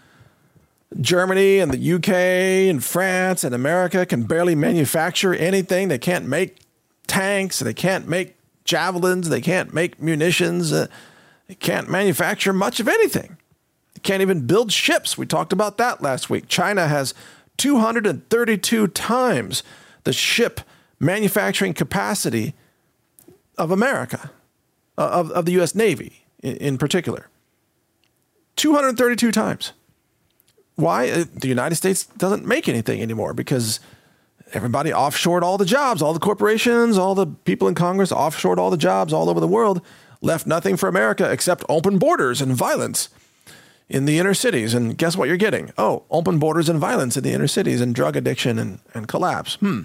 Germany and the U K and France and America can barely manufacture anything. They can't make tanks. They can't make javelins. They can't make munitions. Uh, they can't manufacture much of anything. They can't even build ships. We talked about that last week. China has two hundred thirty-two times the ship manufacturing capacity of America, uh, of, of the U S Navy in, in particular. two hundred thirty-two times. Why? The United States doesn't make anything anymore because everybody offshored all the jobs, all the corporations, all the people in Congress offshored all the jobs all over the world, left nothing for America except open borders and violence in the inner cities. And guess what you're getting? Oh, open borders and violence in the inner cities and drug addiction and, and collapse. Hmm.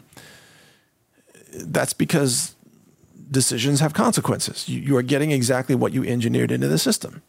That's because decisions have consequences. You, you are getting exactly what you engineered into the system.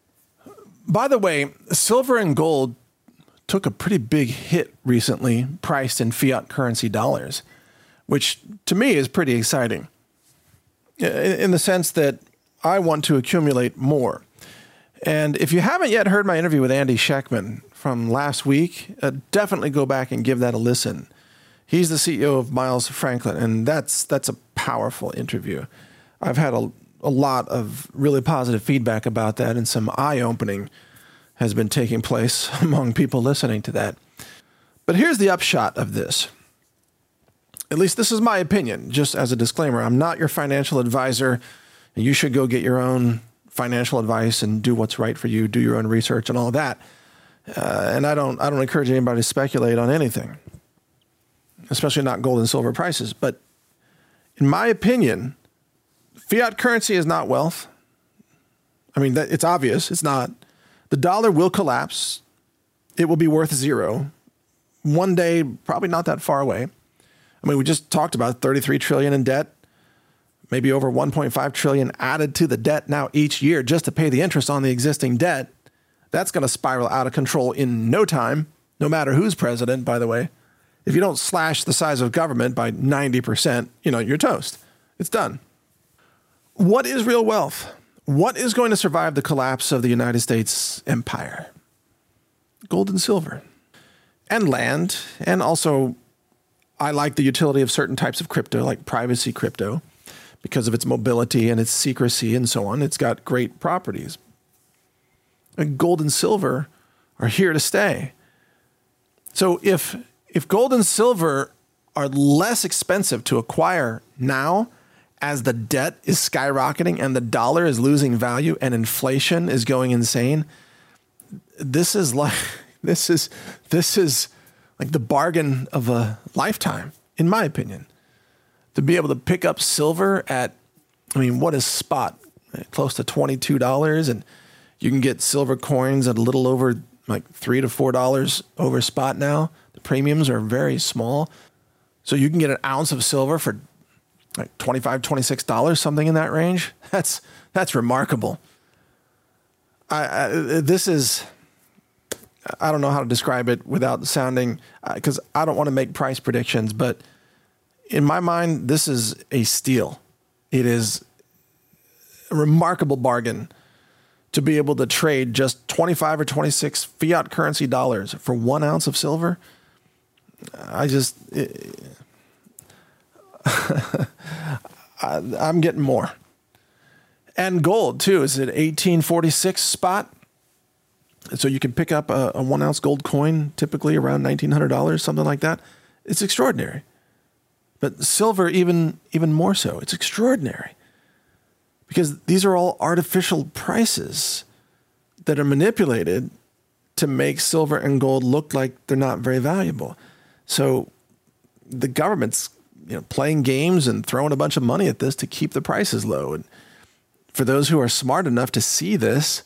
By the way, silver and gold took a pretty big hit recently, priced in fiat currency dollars, which to me is pretty exciting in, in the sense that I want to accumulate more. And if you haven't yet heard my interview with Andy Schectman from last week, uh, definitely go back and give that a listen. He's the C E O of Miles Franklin, and that's that's a powerful interview. I've had a, a lot of really positive feedback about that, and some eye-opening has been taking place among people listening to that. But here's the upshot of this. At least this is my opinion, just as a disclaimer. I'm not your financial advisor, and you should go get your own financial advice and do what's right for you, do your own research and all that. Uh, and I don't I don't encourage anybody to speculate on anything, especially not gold and silver prices. But in my opinion, fiat currency is not wealth. I mean, that, it's obvious. It's not. The dollar will collapse. It will be worth zero. One day, probably not that far away. I mean, we just talked about thirty-three trillion dollars in debt, maybe over one point five trillion dollars added to the debt now each year just to pay the interest on the existing debt. That's going to spiral out of control in no time, no matter who's president, by the way. If you don't slash the size of government by ninety percent, you know, you're toast. It's done. What is real wealth? What is going to survive the collapse of the United States empire? Gold and silver. And land. And also, I like the utility of certain types of crypto, like privacy crypto, because of its mobility and its secrecy and so on. It's got great properties. And gold and silver are here to stay. So if if gold and silver are less expensive to acquire now, as the debt is skyrocketing and the dollar is losing value and inflation is going insane, this is like this is this is like the bargain of a lifetime, in my opinion. To be able to pick up silver at, I mean, what is spot? Close to twenty-two dollars, and you can get silver coins at a little over like three to four dollars over spot now. The premiums are very small, so you can get an ounce of silver for like twenty-five, twenty-six dollars, something in that range. That's that's remarkable. I, I this is, I don't know how to describe it without sounding, because uh, I don't want to make price predictions, but in my mind, this is a steal. It is a remarkable bargain to be able to trade just twenty-five or twenty-six fiat currency dollars for one ounce of silver. I just, it, I, I'm getting more. And gold, too, is at eighteen forty-six spot. So you can pick up a, a one ounce gold coin, typically around nineteen hundred dollars, something like that. It's extraordinary. But silver, even, even more so. It's extraordinary. Because these are all artificial prices that are manipulated to make silver and gold look like they're not very valuable. So the government's, you know, playing games and throwing a bunch of money at this to keep the prices low. And for those who are smart enough to see this,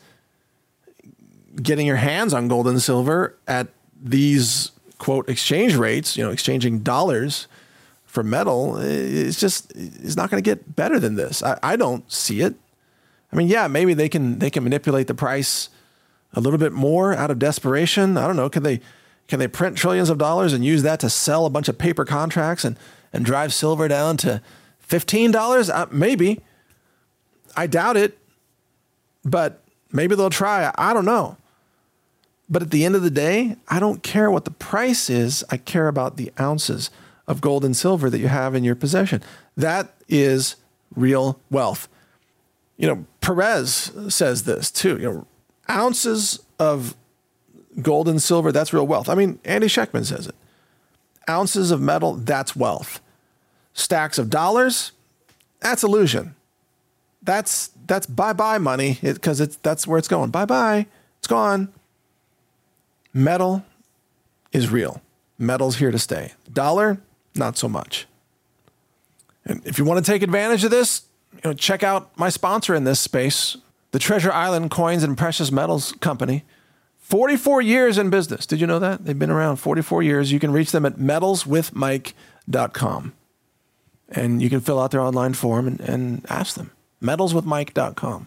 getting your hands on gold and silver at these, quote, exchange rates, you know, exchanging dollars for metal, it's just, it's not going to get better than this. I, I don't see it. I mean, yeah, maybe they can they can manipulate the price a little bit more out of desperation. I don't know. Can they can they print trillions of dollars and use that to sell a bunch of paper contracts and, and drive silver down to fifteen dollars? Uh, maybe. I doubt it, but maybe they'll try. I don't know. But at the end of the day, I don't care what the price is. I care about the ounces of gold and silver that you have in your possession. That is real wealth. You know, Perez says this too. You know, ounces of gold and silver, that's real wealth. I mean, Andy Schectman says it. Ounces of metal, that's wealth. Stacks of dollars, that's illusion. That's that's bye-bye money, because it, it's that's where it's going. Bye-bye. It's gone. Metal is real. Metal's here to stay. Dollar, not so much. And if you want to take advantage of this, you know, check out my sponsor in this space, the Treasure Island Coins and Precious Metals Company. forty-four years in business. Did you know that? They've been around forty-four years. You can reach them at metals with mike dot com. And you can fill out their online form and, and ask them. metals with mike dot com.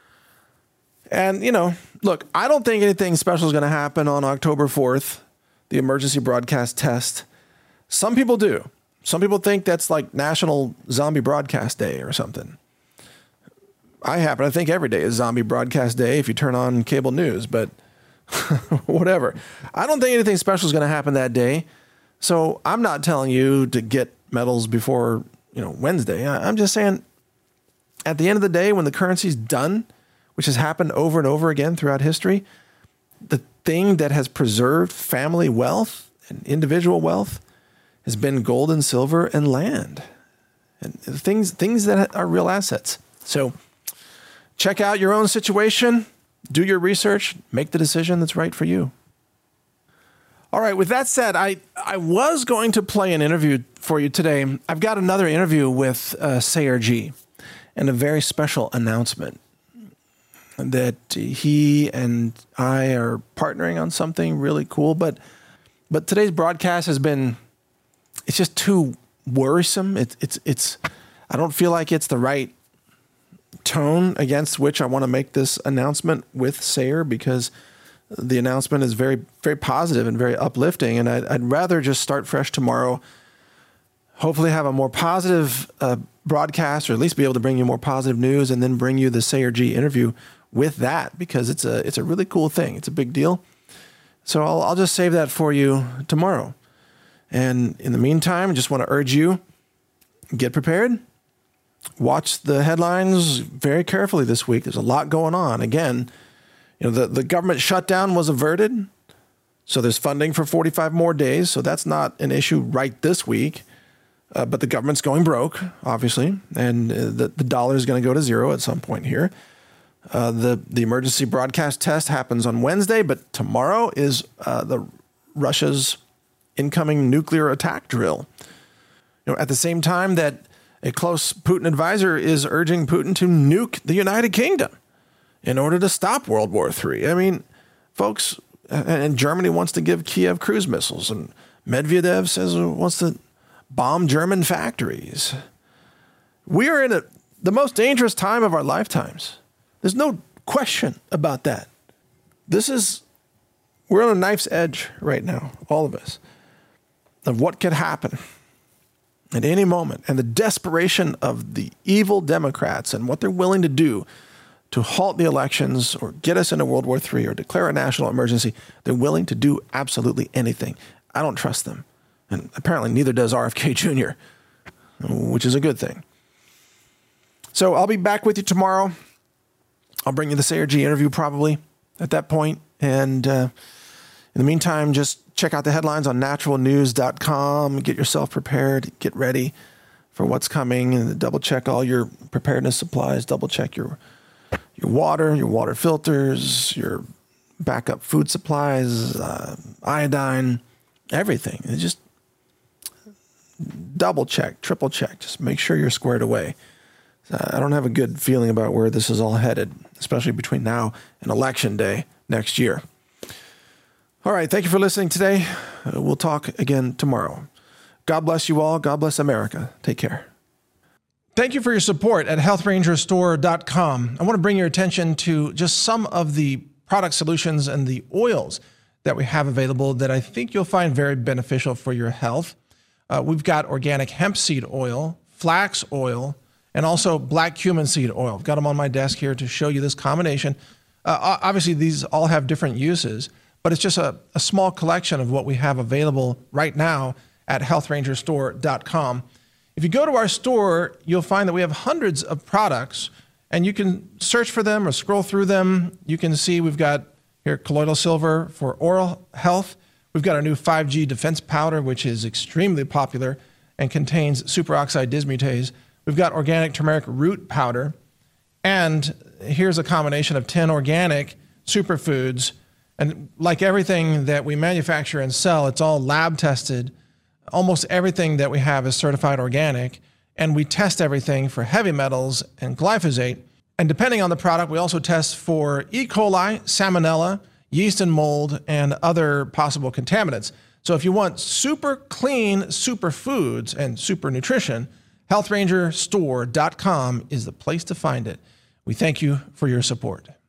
And, you know, look, I don't think anything special is going to happen on October fourth, the emergency broadcast test. Some people do. Some people think that's like National Zombie Broadcast Day or something. I happen to think every day is Zombie Broadcast Day if you turn on cable news, but whatever. I don't think anything special is going to happen that day. So I'm not telling you to get medals before, you know, Wednesday. I'm just saying at the end of the day, when the currency's done, which has happened over and over again throughout history, the thing that has preserved family wealth and individual wealth has been gold and silver and land, and things things that are real assets. So check out your own situation, do your research, make the decision that's right for you. All right, with that said, I, I was going to play an interview for you today. I've got another interview with uh, Sayer Ji and a very special announcement that he and I are partnering on something really cool. But but today's broadcast has been, it's just too worrisome. It's it's it's I don't feel like it's the right tone against which I want to make this announcement with Sayer, because the announcement is very, very positive and very uplifting. And I'd, I'd rather just start fresh tomorrow, hopefully have a more positive uh, broadcast, or at least be able to bring you more positive news, and then bring you the Sayer Ji interview with that, because it's a it's a really cool thing. It's a big deal. So I'll, I'll just save that for you tomorrow. And in the meantime, I just want to urge you, get prepared. Watch the headlines very carefully this week. There's a lot going on. Again, you know, the, the government shutdown was averted. So there's funding for forty-five more days. So that's not an issue right this week. Uh, but the government's going broke, obviously. And uh, the, the dollar is going to go to zero at some point here. Uh, the, the emergency broadcast test happens on Wednesday, but tomorrow is uh, the Russia's incoming nuclear attack drill. You know, at the same time that a close Putin advisor is urging Putin to nuke the United Kingdom in order to stop World War Three. I mean, folks, and Germany wants to give Kiev cruise missiles, and Medvedev says he wants to bomb German factories. We are in a, the most dangerous time of our lifetimes. There's no question about that. This is, we're on a knife's edge right now, all of us, of what could happen at any moment. And the desperation of the evil Democrats and what they're willing to do to halt the elections or get us into World War Three or declare a national emergency. They're willing to do absolutely anything. I don't trust them. And apparently neither does R F K Junior, which is a good thing. So I'll be back with you tomorrow. I'll bring you the A R G interview probably at that point. And uh, in the meantime, just check out the headlines on natural news dot com. Get yourself prepared. Get ready for what's coming, and double check all your preparedness supplies. Double check your your water, your water filters, your backup food supplies, uh, iodine, everything. And just double check, triple check. Just make sure you're squared away. Uh, I don't have a good feeling about where this is all headed, especially between now and election day next year. All right. Thank you for listening today. Uh, we'll talk again tomorrow. God bless you all. God bless America. Take care. Thank you for your support at health ranger store dot com. I want to bring your attention to just some of the product solutions and the oils that we have available that I think you'll find very beneficial for your health. Uh, we've got organic hemp seed oil, flax oil, and also black cumin seed oil. I've got them on my desk here to show you this combination. Uh, obviously, these all have different uses, but it's just a, a small collection of what we have available right now at health ranger store dot com. If you go to our store, you'll find that we have hundreds of products, and you can search for them or scroll through them. You can see we've got here colloidal silver for oral health. We've got our new five G defense powder, which is extremely popular and contains superoxide dismutase. We've got organic turmeric root powder. And here's a combination of ten organic superfoods. And like everything that we manufacture and sell, it's all lab tested. Almost everything that we have is certified organic. And we test everything for heavy metals and glyphosate. And depending on the product, we also test for E. coli, salmonella, yeast and mold, and other possible contaminants. So if you want super clean superfoods and super nutrition, health ranger store dot com is the place to find it. We thank you for your support.